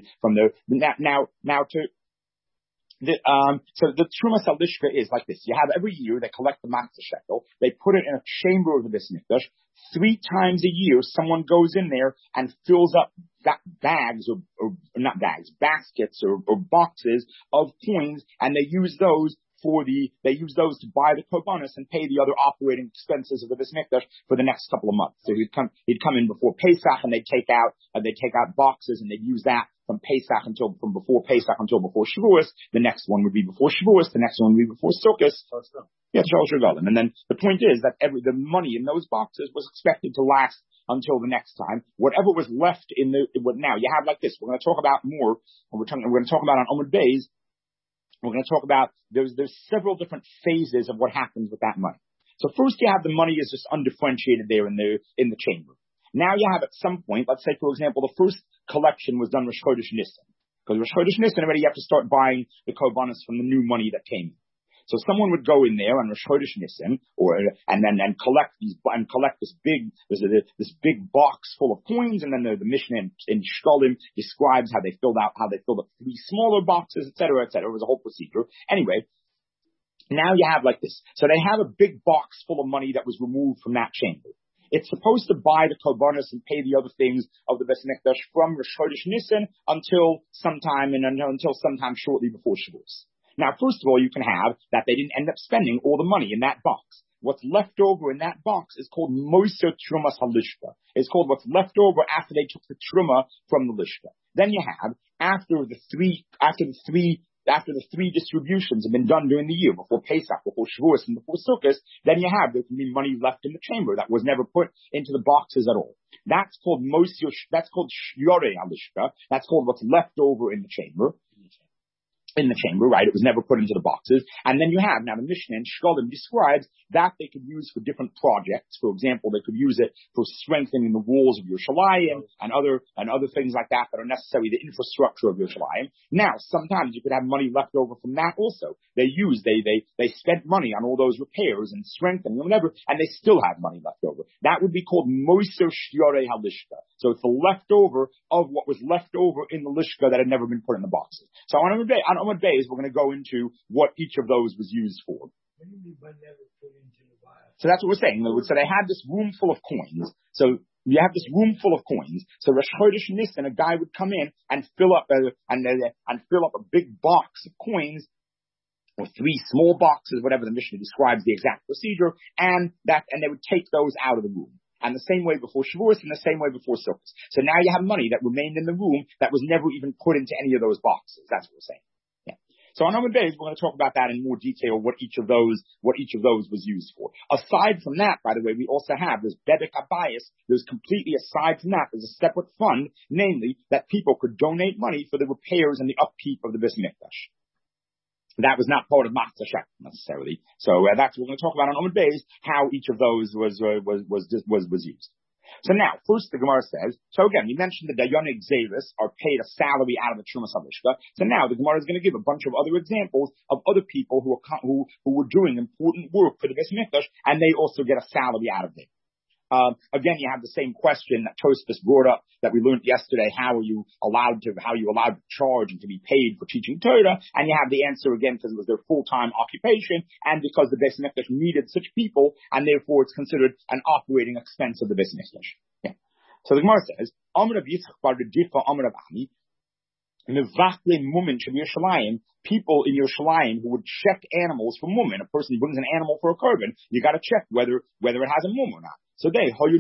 so the Trumas Halishka is like this. You have every year, they collect the Matzah shekel, they put it in a chamber of the Beis Mikdash. 3 times a year, someone goes in there and fills up bags or not bags, baskets or boxes of coins, and they use those to buy the korbanos and pay the other operating expenses of the Beis Mikdash for the next couple of months. So he'd come in before Pesach, and they'd take out boxes, and they'd use that from before Pesach until before Shavuos. The next one would be before Shavuos. The next one would be before Sukkot. Yeah, Shalosh Regalim. And then the point is that the money in those boxes was expected to last until the next time. Whatever was left now you have like this. We're going to talk about more. We're going to talk about on Amud Beis. We're going to talk about there's several different phases of what happens with that money. So first you have the money is just undifferentiated there in the chamber. Now you have at some point, let's say for example, the first collection was done Rosh Chodesh Nisan. Because Rosh Chodesh Nisan already you have to start buying the korbanos from the new money that came in. So someone would go in there on Rosh Chodesh Nisan, and collect this big box full of coins, and then the Mishnah in Shkolim describes how they filled up 3 smaller boxes, etc., etc. It was a whole procedure. Anyway, now you have like this. So they have a big box full of money that was removed from that chamber. It's supposed to buy the korbanos and pay the other things of the Beis Mikdash from Rosh Chodesh Nisan until sometime shortly before Shavuos. Now, first of all, you can have that they didn't end up spending all the money in that box. What's left over in that box is called Moser Trumas Halishka. It's called what's left over after they took the Truma from the Lishka. Then you have, after the three after the 3 distributions have been done during the year, before Pesach, before Shavuos, and before Sukkot, then there can be money left in the chamber that was never put into the boxes at all. That's called Shyorei Halishka. That's called what's left over in the chamber. Right? It was never put into the boxes. And then now the Mishnah in Shkolim describes that they could use for different projects. For example, they could use it for strengthening the walls of Yerushalayim and other things like that are necessary, the infrastructure of Yerushalayim. Now, sometimes you could have money left over from that also. They spent money on all those repairs and strengthening and whatever, and they still have money left over. That would be called Moser Shyorei Halishka. So it's the leftover of what was left over in the lishka that had never been put in the boxes. So on Amud Beis, we're going to go into what each of those was used for. What do you mean by never put into the box? So that's what we're saying. So they had this room full of coins. So you have this room full of coins. So Rosh Chodesh Nisan, a guy would come in and fill up a big box of coins, or 3 small boxes, whatever the Mishnah describes the exact procedure, and they would take those out of the room. And the same way before Shavuos and the same way before Sukkot. So now you have money that remained in the room that was never even put into any of those boxes. That's what we're saying. Yeah. So on Amud Beis, we're going to talk about that in more detail, what each of those was used for. Aside from that, by the way, we also have this Bedek Abayis. There's completely aside from that, there's a separate fund, namely that people could donate money for the repairs and the upkeep of the Beis Mikdash. That was not part of Matzah Shech necessarily. So that's what we're going to talk about on Amud Beis, how each of those was used. So now, first the Gemara says, so again, we mentioned the Dayanik Zevis are paid a salary out of the Trumas Halishka. So now the Gemara is going to give a bunch of other examples of other people who were doing important work for the Beis Mikdash, and they also get a salary out of it. Again, you have the same question that Tosfos brought up that we learned yesterday. How are you allowed to charge and to be paid for teaching Torah? And you have the answer again because it was their full-time occupation and because the Beis Mikdash needed such people, and therefore it's considered an operating expense of the Beis Mikdash. Yeah. So the Gemara says, Amar Rav Yitzchak bar Redifa Amar Rav Ami, people in Yerushalayim who would check animals for mumin. A person brings an animal for a korban, you got to check whether it has a mum or not. So they would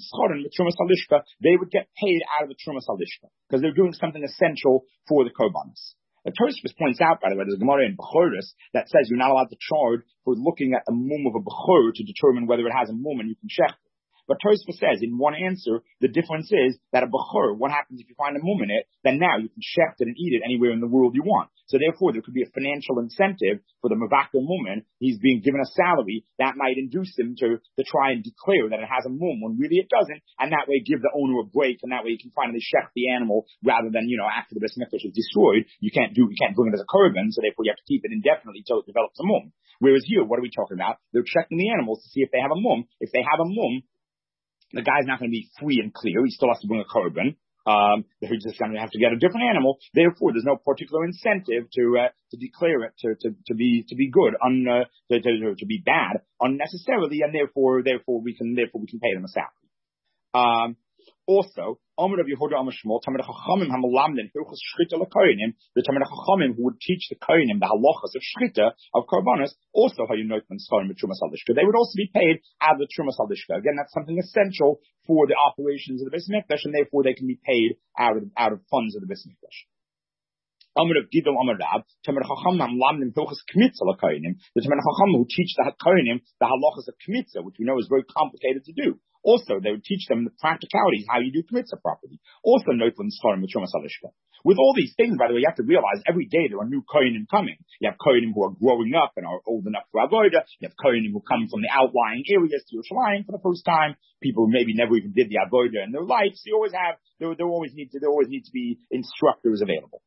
get paid out of the Trumas Halishka because they're doing something essential for the korbanos. The Tosfos points out, by the way, there's a Gemara in Bechoros that says you're not allowed to charge for looking at the mum of a bechor to determine whether it has a mum, and you can check it. But Tosfos says, in one answer, the difference is that a bechor, what happens if you find a mum in it, then now you can shecht it and eat it anywhere in the world you want. So therefore, there could be a financial incentive for the mavaker mumin. He's being given a salary that might induce him to try and declare that it has a mum when really it doesn't, and that way give the owner a break, and that way you can finally shecht the animal rather than, after the Beis Mikdash is destroyed, you can't bring it as a korban, so therefore you have to keep it indefinitely till it develops a mum. Whereas here, what are we talking about? They're checking the animals to see if they have a mum. If they have a mum, the guy's not going to be free and clear. He still has to bring a korban. He's just going to have to get a different animal. Therefore, there's no particular incentive to declare it to be good, to be bad unnecessarily, and therefore we can pay them a salary. Also, Amar Rav Yehuda Amar Shmuel, Talmidei Chachamim hamalamdim hilchos shchita lekohanim, the Talmidei Chachamim who would teach the kohanim the halachas of shchita of korbanos, also hayunotman skarim b'trumas halishka. They would also be paid out of the trumas halishka. Again, that's something essential for the operations of the Beis Mikdash, and therefore they can be paid out of funds of the Beis Mikdash. Amar Rav Gidol Amar Rav, Talmidei Chachamim hamalamdim hilchos kmitza lekohanim, the Talmidei Chachamim who teach the kohanim the halachas of kmitza, which we know is very complicated to do. Also, they would teach them the practicalities, how you do kmitza properly. Also, Notlan Scharim with Trumas Halishka. With all these things, by the way, you have to realize every day there are new kohanim coming. You have kohanim who are growing up and are old enough for avoda. You have kohanim who come from the outlying areas to Yerushalayim for the first time. People who maybe never even did the avoda in their life. So there always need to be instructors available.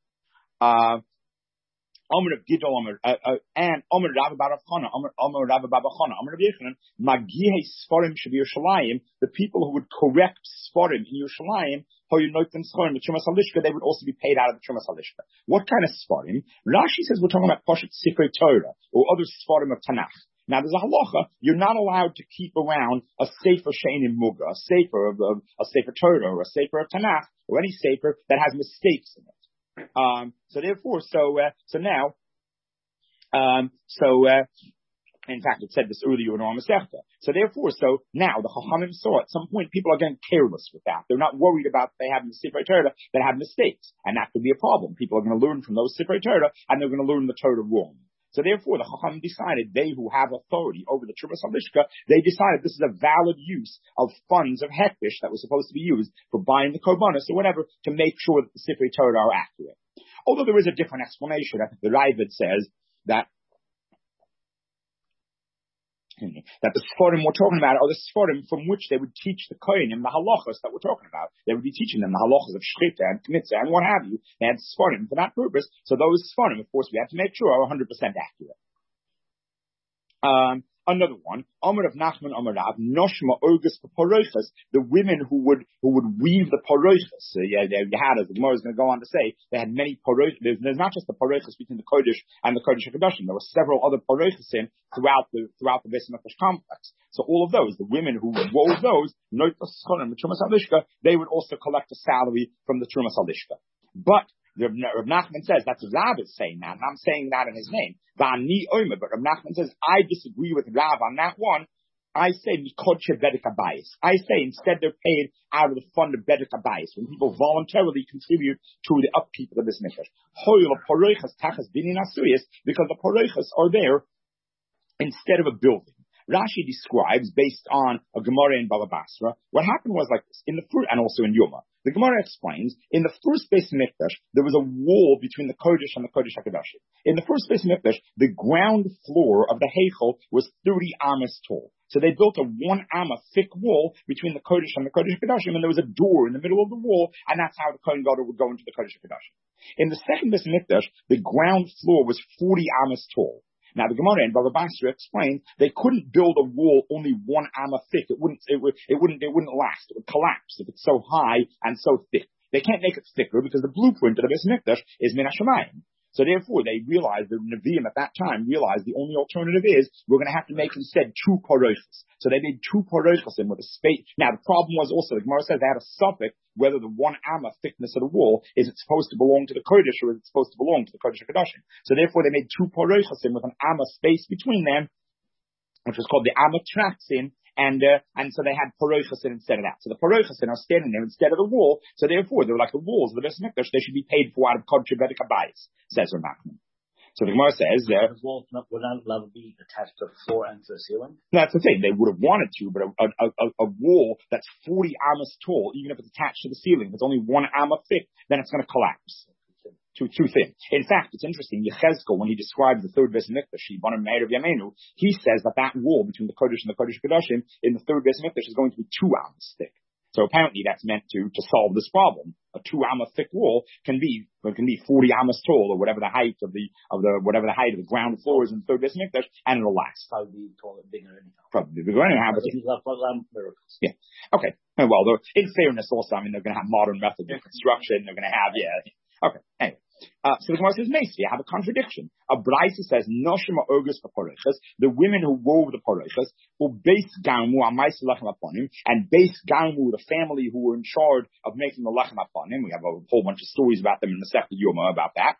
Amar Rav Gidol and Amar Rav Bar Chana, Amar Rav Baba Chana, Amar Rav Yechanan, Magihei Sfarim Shabi Yerushalayim, the people who would correct Sfarim in Yerushalayim, Hayunotim Sfarim, the Trumas Halishka, they would also be paid out of the Trumas Halishka. What kind of Sfarim? Rashi says we're talking about Pashat Sifrei Torah or other Sfarim of Tanakh. Now there's a halacha, you're not allowed to keep around a sefer she'ein muga, a sefer Torah or a sefer of Tanakh or any sefer that has mistakes in it. So now, In fact, it said this earlier in our Masechta. So therefore, now the Chachamim saw at some point people are getting careless with that. They're not worried about they having the Sifrei Torah that have mistakes, and that could be a problem. People are going to learn from those Sifrei Torah, and they're going to learn the Torah wrong. So therefore, the Chachamim decided, they who have authority over the Trumas Halishka, they decided this is a valid use of funds of Hektish that was supposed to be used for buying the Korbanos or whatever to make sure that the Sifrei Torah are accurate. Although there is a different explanation. I think the Raavad says that the Sforim we're talking about are the Sforim from which they would teach the Kohanim the halachas that we're talking about. They would be teaching them the halachas of Shchita and Kmitza and what have you. They had Sforim for that purpose. So those Sforim, of course, we have to make sure are 100% accurate. Another one, Amar of Nachman Amar Rav, Noshma Ogus Poroichas, the women who would weave the Poroichas. You had, as the Gemara is going to go on to say, they had many Poroichas. There's not just the Poroichas between the Kodesh and the Kodesh HaKadoshim. There were several other Poroichas throughout the Beis Hamikdash complex. So all of those, the women who wove those, they would also collect a salary from the Trumas Halishka. But Rav Nachman says, that's Rav is saying that, and I'm saying that in his name. But Rav Nachman says, I disagree with Rav on that one. I say, I say instead they're paid out of the fund of Bedek Abayis, when people voluntarily contribute to the upkeep of the Beis Hamikdash. Because the Poroichas are there instead of a building. Rashi describes, based on a Gemara in Baba Basra, what happened was like this, in the fruit, and also in Yoma. The Gemara explains, in the first Beis Hamikdash, there was a wall between the Kodesh and the Kodesh HaKadoshim. In the first Beis Hamikdash, the ground floor of the Heichel was 30 amas tall. So they built a 1 amma thick wall between the Kodesh and the Kodesh HaKadoshim, and there was a door in the middle of the wall, and that's how the Kohen Gadol would go into the Kodesh HaKadoshim. In the second Beis Hamikdash, the ground floor was 40 amas tall. Now the Gemara in Baba Basra explains they couldn't build a wall only 1 amma thick. It wouldn't last. It would collapse if it's so high and so thick. They can't make it thicker because the blueprint of the Beis Hamikdash is Min HaShamayim. So therefore, they realized, the Nevi'im at that time realized the only alternative is we're going to have to make instead 2 porochos. So they made 2 porochos in with a space. Now the problem was also, the Gemara says they had a suffix whether the 1 amma thickness of the wall, is it supposed to belong to the Kodesh or is it supposed to belong to the Kodesh HaKadoshim? So therefore they made 2 porochos in with an amma space between them, which was called the amma tratsin. And so they had porochasin instead of that. So the porochasin are standing there instead of the wall. So therefore, they were like the walls of the Beis Hamikdash. They should be paid for out of Kodshei Bedek Abayis, says Rav Nachman. So the Gemara says the walls would not allowed to be attached to the floor and to the ceiling. That's the thing. They would have wanted to, but a wall that's 40 amas tall, even if it's attached to the ceiling, if it's only 1 amma thick, then it's going to collapse. Too thin. In fact, it's interesting. Yechezkel, when he describes the third Beis Hamikdash, he says that wall between the Kodesh and the Kodesh HaKadoshim in the third Beis Hamikdash is going to be 2 amas thick. So apparently that's meant to solve this problem. A 2 amma thick wall can be 40 amas tall, or whatever the height of the ground floor is in the third Beis Hamikdash, and it'll last. Probably taller, bigger anyhow. Probably bigger anyhow. Yeah. Okay. Well, in fairness, also, I mean, they're going to have modern methods of construction. They're going to have, Okay. Anyway. So the Gemara says, Macy, I have a contradiction. A Braisa says, Noshima Ogus Porochas, the women who wove the Porochas, who base Gamu Amaisa Lechem Aponim, and base Gamu, the family who were in charge of making the Lechem Aponim. We have a whole bunch of stories about them in the Masechta Yoma about that.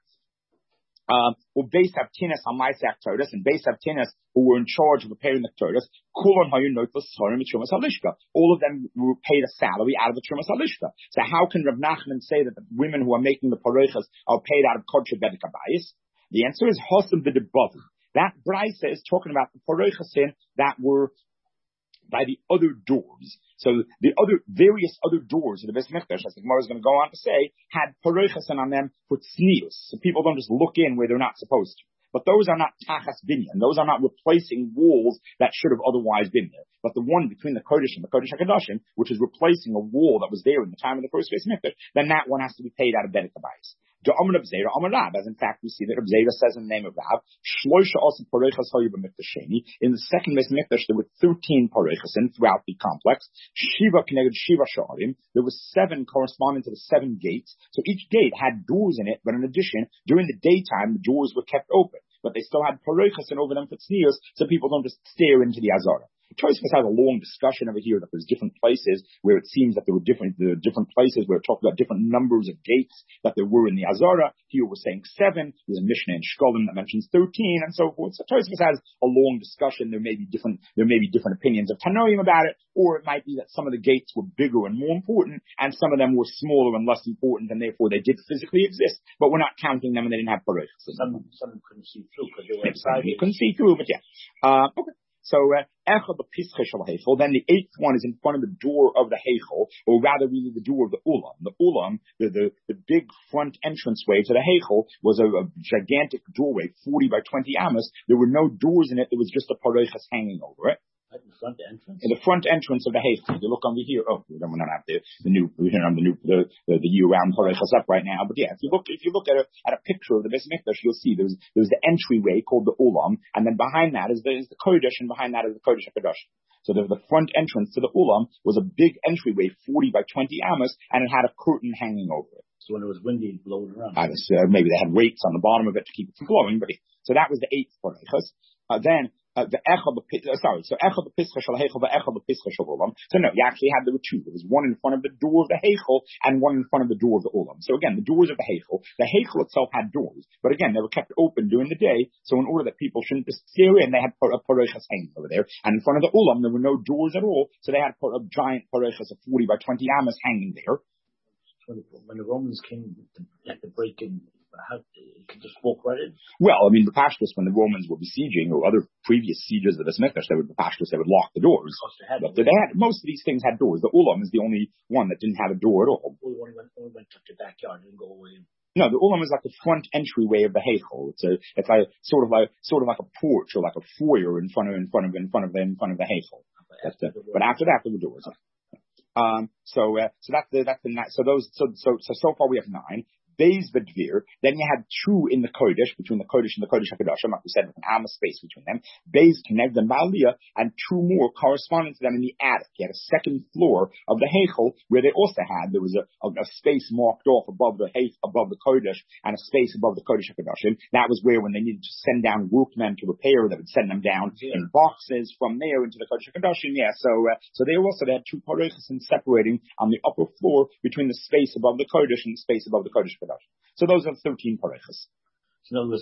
Base Havtinas Amaisa Torahs, and base Havtinas who were in charge of preparing the Torahs, all of them were paid a salary out of the Trumas Halishka. So how can Rav Nachman say that the women who are making the Porochas are paid out of Kodshei Bedek Abayis? The answer is Hosam B'Debavu. That Braisa is talking about the Porochasin that were by the other doors. So the various other doors of the Beis Hamikdash, as the Gemara is going to go on to say, had Porochasin on them for tznius. So people don't just look in where they're not supposed to. But those are not tachas binyan. Those are not replacing walls that should have otherwise been there. But the one between the Kodesh and the Kodesh HaKadoshim, which is replacing a wall that was there in the time of the first Beis Hamikdash, then that one has to be paid out of Bedek Abayis. As in fact we see that Reb Zera says in the name of Rav, in the second Beis Hamikdash there were 13 porochasin throughout the complex. Shiva connected Shiva Sha'arim. There were 7 corresponding to the 7 gates. So each gate had doors in it, but in addition, during the daytime the doors were kept open. But they still had porochasin over them for tznius, so people don't just stare into the Azara. Tosfos has a long discussion over here that there's different places where it seems that there were different places where it talked about different numbers of gates that there were in the Azara. Here we're saying 7. There's a Mishnah in Shkolim that mentions 13 and so forth. So Tosfos has a long discussion. There may be different opinions of Tanoim about it, or it might be that some of the gates were bigger and more important, and some of them were smaller and less important, and therefore they did physically exist, but we're not counting them and they didn't have parachutes. Some couldn't see through because they were inside. You couldn't see through, but yeah. Okay. So, Echad the Pischa Shel Heichel, then the 8th one is in front of the door of the Heichel, or rather really the door of the Ulam. The Ulam, the big front entranceway to the Heichel, was a gigantic doorway, 40 by 20 amos. There were no doors in it, there was just a parachas hanging over it. At the front entrance? In the front entrance of the Heichel. You look over here, we don't have the year-round parachas up right now, but yeah, if you look at a picture of the Beis Mikdash, you'll see there's the entryway called the Ulam, and then behind that is the Kodesh, and behind that is the Kodesh HaKadosh. So the front entrance to the Ulam was a big entryway, 40 by 20 amos, and it had a curtain hanging over it. So when it was windy, it blew it around. Maybe they had weights on the bottom of it to keep it from blowing, but so that was the 8th parachas. Then the Echad the Pischa Shel Heichel, the Echad the Pischa Shel Ulam. So no, you actually had there were 2. There was one in front of the door of the Heichel and one in front of the door of the Ulam. So again, the doors of the Heichel itself had doors, but again, they were kept open during the day. So in order that people shouldn't steer in, they had parachas hanging over there. And in front of the Ulam, there were no doors at all. So they had a giant parachas of 40 by 20 amos hanging there. When the Romans came to break in, you could just walk right in? Well, I mean, the Pashtus, when the Romans were besieging, or other previous sieges of the Beis Mikdash, they would lock the doors. Most of these things had doors. The Ulam is the only one that didn't have a door at all. We only went to the backyard and didn't go away. No, the Ulam is like the front entryway of the Heichel. It's like sort of like a porch or like a foyer in front of the Heichel. But after that, there were doors. So far we have 9. Beis V'Dvir. Then you had 2 in the Kodesh, between the Kodesh and the Kodesh HaKadoshim, like we said, with an amma space between them. Beis Keneged and Baaliyah, and 2 more corresponding to them in the attic. You had a second floor of the Heichel, where they also there was a space marked off above the Kodesh, and a space above the Kodesh HaKadoshim. That was where, when they needed to send down workmen to repair, they would send them down in boxes from there into the Kodesh HaKadoshim. Yeah, so they had 2 parachas separating on the upper floor between the space above the Kodesh and the space above the Kodesh HaKadoshim. So those are 13 parachas. So on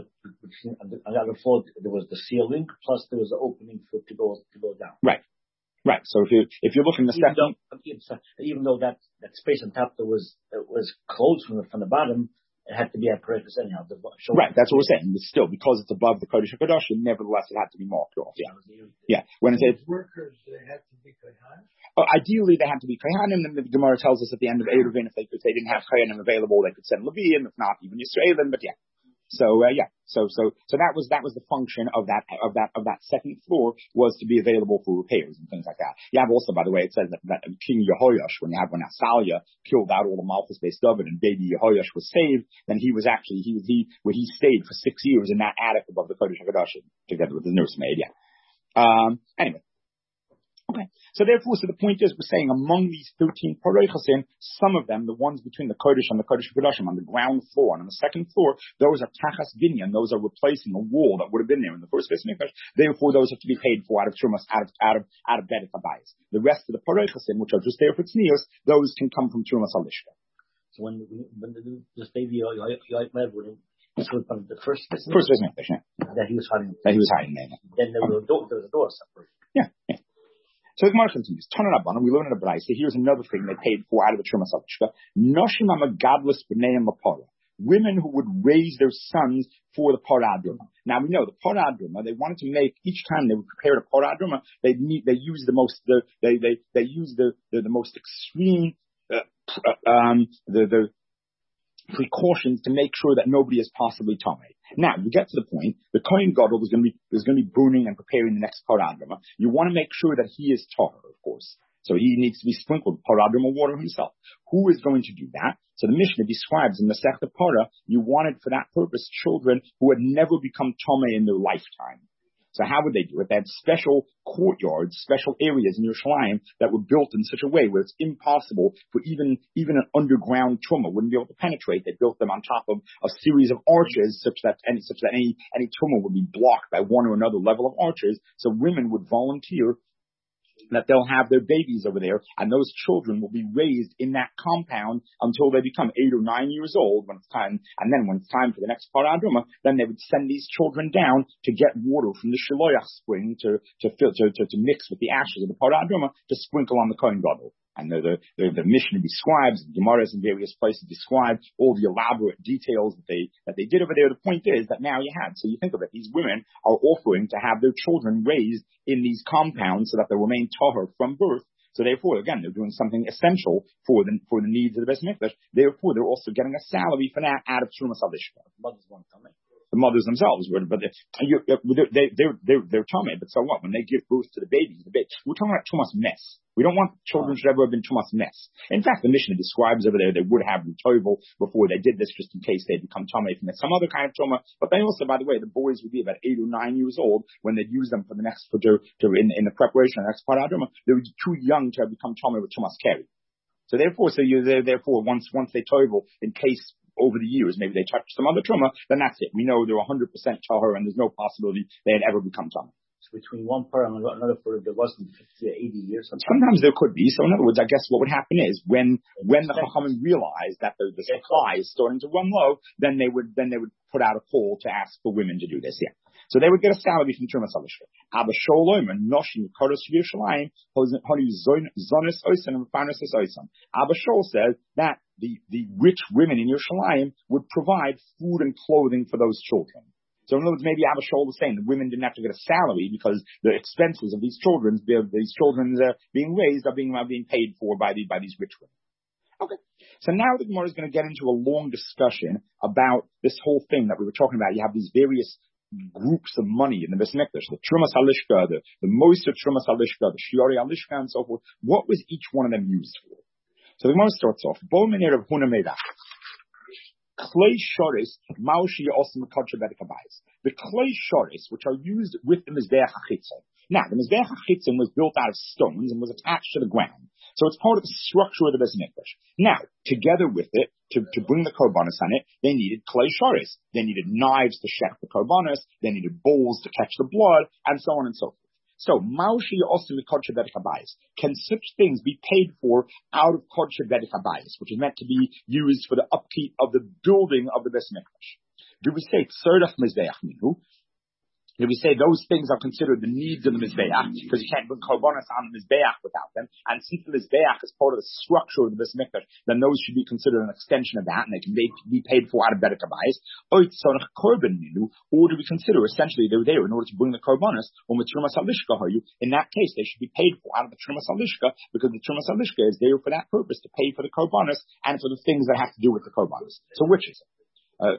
the other floor there was the ceiling, plus there was an opening for to go down. Right. So if you're looking at the second, even though that space on top that was closed from the bottom, it had to be a parachas anyhow. Right, that's what we're saying. But still, because it's above the Kodesh HaKadoshim, nevertheless it had to be marked off. Yeah. When it says workers, they had to be kohanim. Ideally, they had to be kohanim. And the Gemara tells us at the end of Eruvin, if they didn't have kohanim available, they could send Leviim, if not even Yisraelim. But yeah. So that was the function of that second floor, was to be available for repairs and things like that. You have also, by the way, it says that King Yehoash, when Asalia killed out all the Malchus based David and baby Yehoash was saved, then he stayed for 6 years in that attic above the Kodesh HaKadoshim together with his nursemaid. Yeah. Anyway. Okay. So the point is, we're saying among these 13 parachim, some of them, the ones between the Kodesh and the Kodesh HaKadoshim on the ground floor and on the second floor, those are tachas binyan, those are replacing a wall that would have been there in the first Beis Mikdash. Therefore, those have to be paid for out of trumas, out of Bedek Habayis. The rest of the parachim, which are just there for tznius, those can come from trumas halishka. So when this baby this was from the first Beis Mikdash, that he was hiding. That he was hiding there. Then there was a door separate. Yeah. So the Gemara continues. Tanarabana, we learn in a Braisa. Here's another thing they paid for out of the Trumas Halishka. Noshim amagadlis b'neim lapara. Women who would raise their sons for the paradruma. Now we know the paradruma. They wanted to make, each time they would prepare the paradruma, they use the most extreme the precautions to make sure that nobody is possibly tamei. Now, we get to the point, the Kohen Gadol is going to be burning and preparing the next paradruma. You want to make sure that he is tahor, of course. So he needs to be sprinkled with paradruma water himself. Who is going to do that? So the Mishnah describes in the Masechta Para, you wanted for that purpose children who had never become tamei in their lifetime. So how would they do it? They had special courtyards, special areas in Yerushalayim that were built in such a way where it's impossible for even an underground truma wouldn't be able to penetrate. They built them on top of a series of arches such that any truma would be blocked by one or another level of arches. So women would volunteer that they'll have their babies over there, and those children will be raised in that compound until they become 8 or 9 years old when it's time. And then when it's time for the next Parah Adumah, then they would send these children down to get water from the Shiloach spring to mix with the ashes of the Parah Adumah to sprinkle on the Kohen Gadol. And the Mishnah describes, the Gemaras in various places describe all the elaborate details that they did over there. The point is that now you think of it, these women are offering to have their children raised in these compounds so that they remain tahor from birth. So therefore, again, they're doing something essential for the needs of the Beis Mikdash. Therefore, they're also getting a salary for that out of Trumas Halishka. The mothers themselves would, but they're tummy. But so what? When they give birth to the baby, we're talking about Tumas mess. We don't want children should ever have been Tumas mess. In fact, the Mishnah describes over there they would have Toivel before they did this, just in case they'd become tummy from some other kind of tuma. But they also, by the way, the boys would be about 8 or 9 years old when they'd use them for the next in the preparation of the next Parah Adumah. They were too young to have become tummy with Tumas Keri. So therefore, once they Toivel, in case over the years, maybe they touch some other truma, then that's it. We know they're 100% tahor, and there's no possibility they'd ever become tummy. So between one Parah and another Parah, there wasn't 50 to 80 years. Sometimes there could be. So in other words, I guess what would happen is when the Chachamim realized that the supply is starting to run low, then they would put out a call to ask for women to do this. Yeah. So they would get a salary from Trumas Halishka. Abba Sholom and Noshim Kodesh Yerushalayim, Honey Zonis Oisan and Farnasis Oisan. Abba Shol says that the rich women in Yerushalayim would provide food and clothing for those children. So in other words, maybe Abba Shol was saying the women didn't have to get a salary because the expenses of these children being raised are being paid for by these rich women. Okay. So now the Gemara is going to get into a long discussion about this whole thing that we were talking about. You have these various groups of money in the Beis Mikdash, the Trumas Halishka, the Moser Trumas Halishka, the Shiori Halishka, and so forth. What was each one of them used for? So the Gemara starts off, Bo Menir of Huna Meirach. Clay shoris, maushi also mekadsha bedekabayis. The clay shoris, which are used with the Mizbeach HaChitzon. Now, the Mizbeach HaChitzon was built out of stones and was attached to the ground. So it's part of the structure of the Beis Mikdash. Now, together with it, to bring the korbanos on it, they needed clay shoris. They needed knives to shech the korbanos. They needed bowls to catch the blood, and so on and so forth. So, maushi also mekadsha bedekabayis. Can such things be paid for out of kodsha bedekabayis, which is meant to be used for the upkeep of the building of the Beis Mikdash? Do we say tzorach mizbeach minu? Do we say those things are considered the needs of the Mizbeach, because you can't bring korbanos on the Mizbeach without them, and since the Mizbeach is part of the structure of the Beis Mikdash, then those should be considered an extension of that, and they can be paid for out of Bedek Habayis. Or do we consider essentially they were there in order to bring the korbanos, or with Trumas Halishka, in that case they should be paid for out of the Trumas Halishka, because the Trumas Halishka is there for that purpose, to pay for the korbanos and for the things that have to do with the korbanos. So which is it?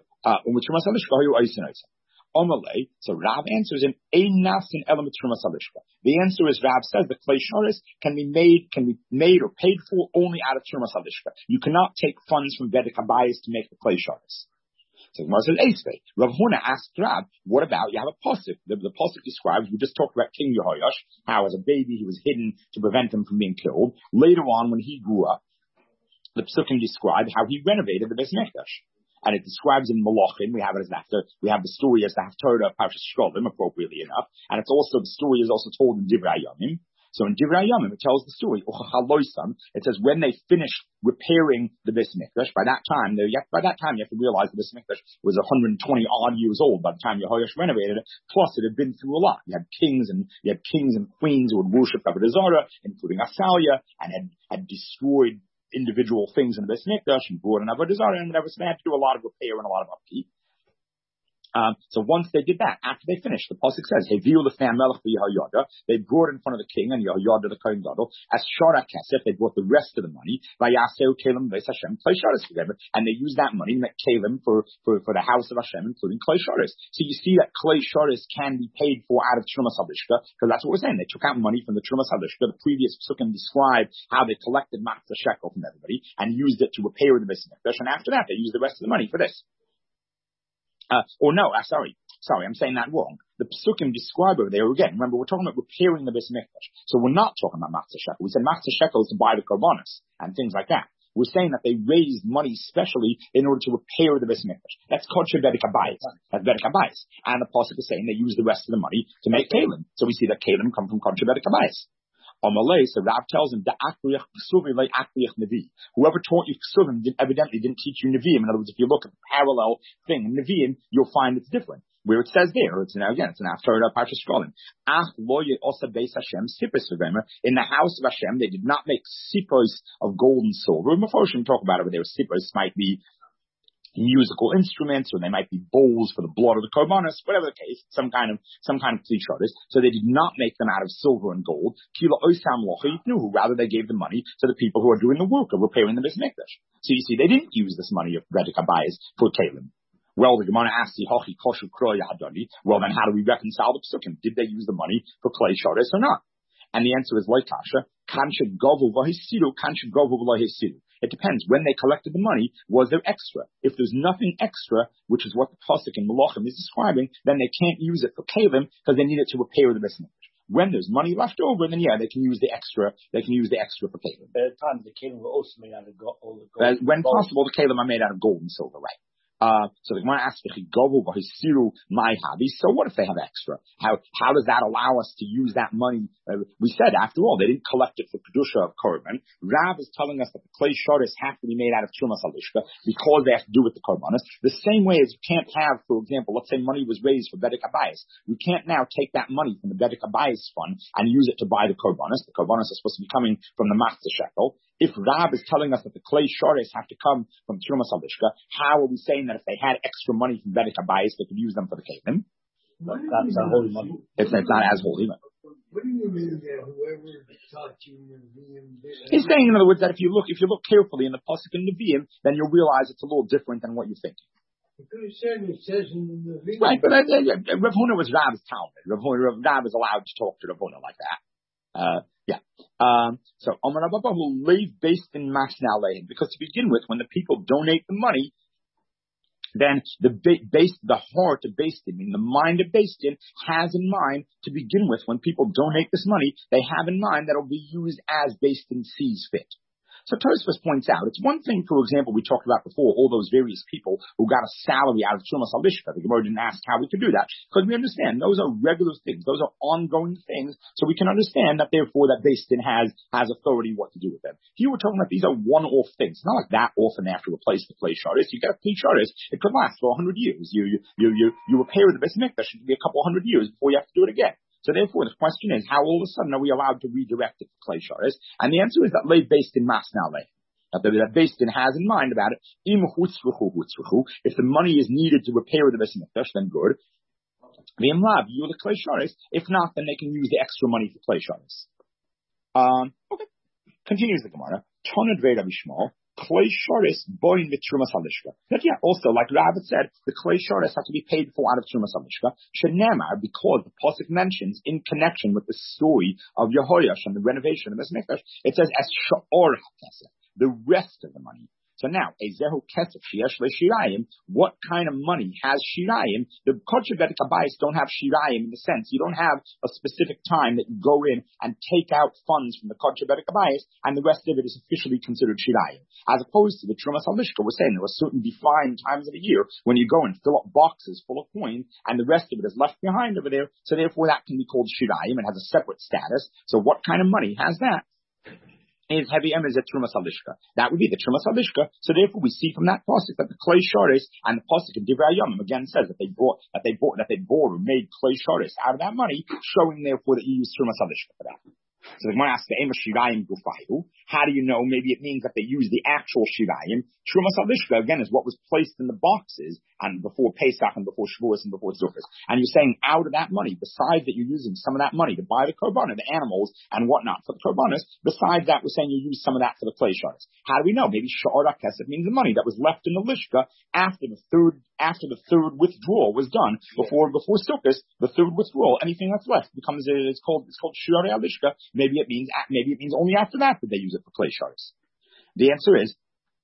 So Rav answers in Einas in element Trumas Halishka. The answer is Rav says the clay shoris can be made or paid for only out of Trumas Halishka. You cannot take funds from Bedek Habayis to make the clay shoris. So Gemara says Eisvei. Rav Huna asked Rav, what about you have a pasuk? The pasuk describes, we just talked about King Yehoyash, how as a baby he was hidden to prevent him from being killed. Later on, when he grew up, the psukim describe how he renovated the Beis Mikdash. And it describes in Malachim, we have the story as the Haftarah of Parshas Shkolim, appropriately enough. And it's also, the story is also told in Divrei Hayamim. So in Divrei Hayamim, it tells the story, it says when they finished repairing the Beis Mikdash, by that time you have to realize the Beis Mikdash was 120 odd years old by the time Yehoyash renovated it. Plus it had been through a lot. You had kings and queens who would worship Avodah Zarah, including Asalia, and had destroyed individual things in the Beis Mikdash and brought an Avodah Zarah and whatever, so they had to do a lot of repair and a lot of upkeep. So once they did that, after they finished, the pasuk says, "Heviu lefnei Melech v'Yehoyada." They brought in front of the king and Yehoyada the Kohen Gadol as shara kesef. They brought the rest of the money by Yaseu Kelim Beis Hashem Klei Sharis together, and they used that money to make Kelim for the house of Hashem, including Klei Sharis. So you see that Klei Sharis can be paid for out of Trumas Halishka, because that's what we're saying. They took out money from the Trumas Halishka. The previous psukim described how they collected matzah shekel from everybody and used it to repair the Beis Mikdash, and after that they used the rest of the money for this. Sorry, I'm saying that wrong. The Psukim describe over there again. Remember, we're talking about repairing the Beis Mikdash. So we're not talking about Machzor Shekel. We said Machzor Shekel is to buy the Korbanos and things like that. We're saying that they raised money specially in order to repair the Beis Mikdash. That's Kodsher Bedek Habayis. That's Bedek Habayis. And the Pasuk is saying they use the rest of the money to make Kalim. So we see that Kalim come from Kodsher Bedek Habayis. Amalei, so Rav tells him, whoever taught you Ksuvim evidently didn't teach you Nevi'im. In other words, if you look at the parallel thing in Nevi'im, you'll find it's different. Where it says there, it's again, it's an after Parshas Shkolim. In the house of Hashem, they did not make sipos of gold and silver. Before we talk about it, there sipos might be musical instruments, or they might be bowls for the blood of the korbanos, whatever the case, some kind of klishotis. So they did not make them out of silver and gold. Rather, they gave the money to the people who are doing the work of repairing the Beis Mikdash. So you see, they didn't use this money of Bedek Habayis for Kalim. Well, the Gemara asks, well, then how do we reconcile the Psukim? Did they use the money for clay shotis or not? And the answer is, it depends. When they collected the money, was there extra? If there's nothing extra, which is what the Pasuk in Malachim is describing, then they can't use it for Kalim because they need it to repair the Beis Mikdash. When there's money left over, then they can use the extra. They can use the extra for Kalim. But at times the Kalim were also made out of gold. When possible, the Kalim are made out of gold and silver, right? So the Gemara asks, so what if they have extra? How does that allow us to use that money? We said, after all, they didn't collect it for Kedusha of Korban. Rav is telling us that the clay shotis have to be made out of Trumas Halishka because they have to do with the Korbanos. The same way as you can't have, for example, let's say money was raised for Bedek Habayis. We can't now take that money from the Bedek Habayis fund and use it to buy the Korbanos. The Korbanos are supposed to be coming from the Machzor Shekel. If Rab is telling us that the clay shotis have to come from Trumas Halishka, how are we saying that if they had extra money from Bedek Habayis, they could use them for the Kalim? That's a holy money. It's not as holy. What do you mean that whoever taught you Nevi'im? He's saying, in other words, that if you look carefully in the Pasuk in Nevi'im, then you'll realize it's a little different than what you think. Because it says in the Nevi'im. Right, but Rav Huna was Rab's Talmud. Rav is allowed to talk to Rav Huna like that. So Amar Rabba who leave based in Masna Aleim, because to begin with, when the people donate the money, then the heart of Beis Din, meaning the mind of Beis Din, has in mind to begin with, when people donate this money, they have in mind that it will be used as Beis Din sees fit. So Tosfos points out, it's one thing, for example, we talked about before, all those various people who got a salary out of Trumas Halishka. The Gemara didn't ask how we could do that, because we understand those are regular things, those are ongoing things, so we can understand that therefore that Beis Din has authority what to do with them. Here we're talking about these are one-off things. It's not like that often they have to replace the clay shotis. You get a clay shotis, it could last for 100 years. You repair the Beis Mikdash, it could be a couple 100 years before you have to do it again. So therefore, the question is, how all of a sudden are we allowed to redirect it to clay shotis? And the answer is that lay based in Masna Lay. That Beis Din has in mind about it. If the money is needed to repair the Beis Mikdash, then good. If not, then they can use the extra money for clay shotis. Okay. Continues the Gemara. Tonad Vei Rabbi Shmuel. Clay shotis boin with Trumas Halishka. But yeah, also, like Rav said, the clay shotis have to be paid for out of Trumas Halishka. Shenamar, because the Pasuk mentions in connection with the story of Yehoyash and the renovation of Beis Mikdash, it says as sha'or hakesef, the rest of the money. So now, Ezehu Kesef Sheyesh LeShirayim, what kind of money has Shirayim? The Kodsher Bedek Habayis don't have Shirayim in the sense, you don't have a specific time that you go in and take out funds from the Kodsher Bedek Habayis, and the rest of it is officially considered Shirayim. As opposed to the Trumas Halishka, we're saying there are certain defined times of the year when you go and fill up boxes full of coins, and the rest of it is left behind over there, so therefore that can be called Shirayim and has a separate status. So what kind of money has that? Is heavy is at Trumas Halishka. That would be the Trumas Halishka. So therefore, we see from that pasuk that the clay shotis and the pasuk in Divrei Yomim again says that they bought or made clay shotis out of that money, showing therefore that you use Trumas Halishka for that. So the Gemara asks, how do you know? Maybe it means that they use the actual Shirayim. Trumas Halishka, again, is what was placed in the boxes and before Pesach and before Shavuos and before Sukkot. And you're saying out of that money, besides that you're using some of that money to buy the korbanah, the animals and whatnot for the korbanos, besides that, we're saying you use some of that for the clay shotis. How do we know? Maybe Sha'ar HaKesef means the money that was left in the Lishka after the third withdrawal was done, before Sukkot, the third withdrawal, anything that's left becomes, it's called Sha'ar HaLishka. Maybe it means only after that they use it for clay shotis. The answer is,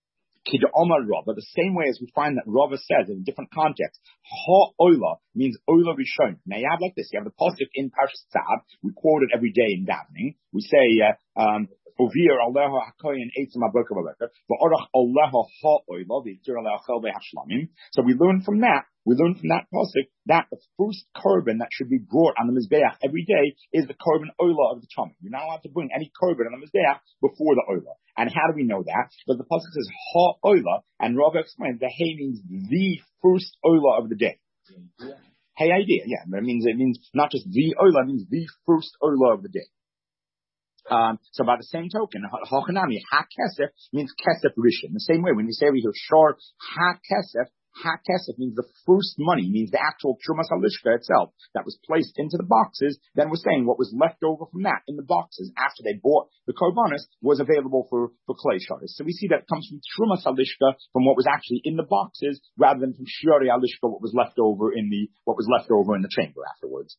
Kid Omar Rava, the same way as we find that Rava says in a different context, Ha-oila means oila rishon. Now you have like this, you have the pasuk in Parshas Tzav, we quote it every day in davening. We say, Ovir Aleha HaKoyin Eitzim HaBoker V'Lecher, V'orach Aleha Ha-oila, V'yitir Aleha Chelvei HaShlamim. So we learn from that pasuk that the first korban that should be brought on the Mizbeach every day is the korban oila of the Tamid. You're not allowed to bring any korban on the Mizbeach before the oila. And how do we know that? Because the pasuk says ha-oila, and Rava explains that hey means the first oila of the day. Hey idea, yeah. But it means not just the oila, it means the first oila of the day. So by the same token, hachanami, ha-kesef means kesef rishon. The same way when we say we hear shor ha-kesef, ha-kesef means the first money, means the actual Trumas Halishka itself that was placed into the boxes. Then we're saying what was left over from that in the boxes after they bought the korbanos was available for clay shutters. So we see that it comes from Trumas Halishka, from what was actually in the boxes, rather than from Shiori Halishka, what was left over in the chamber afterwards.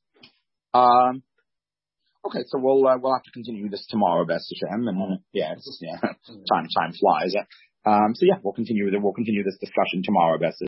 Okay, so we'll have to continue this tomorrow, B'ez Hashem, and time flies. So we'll continue this discussion tomorrow, B'ez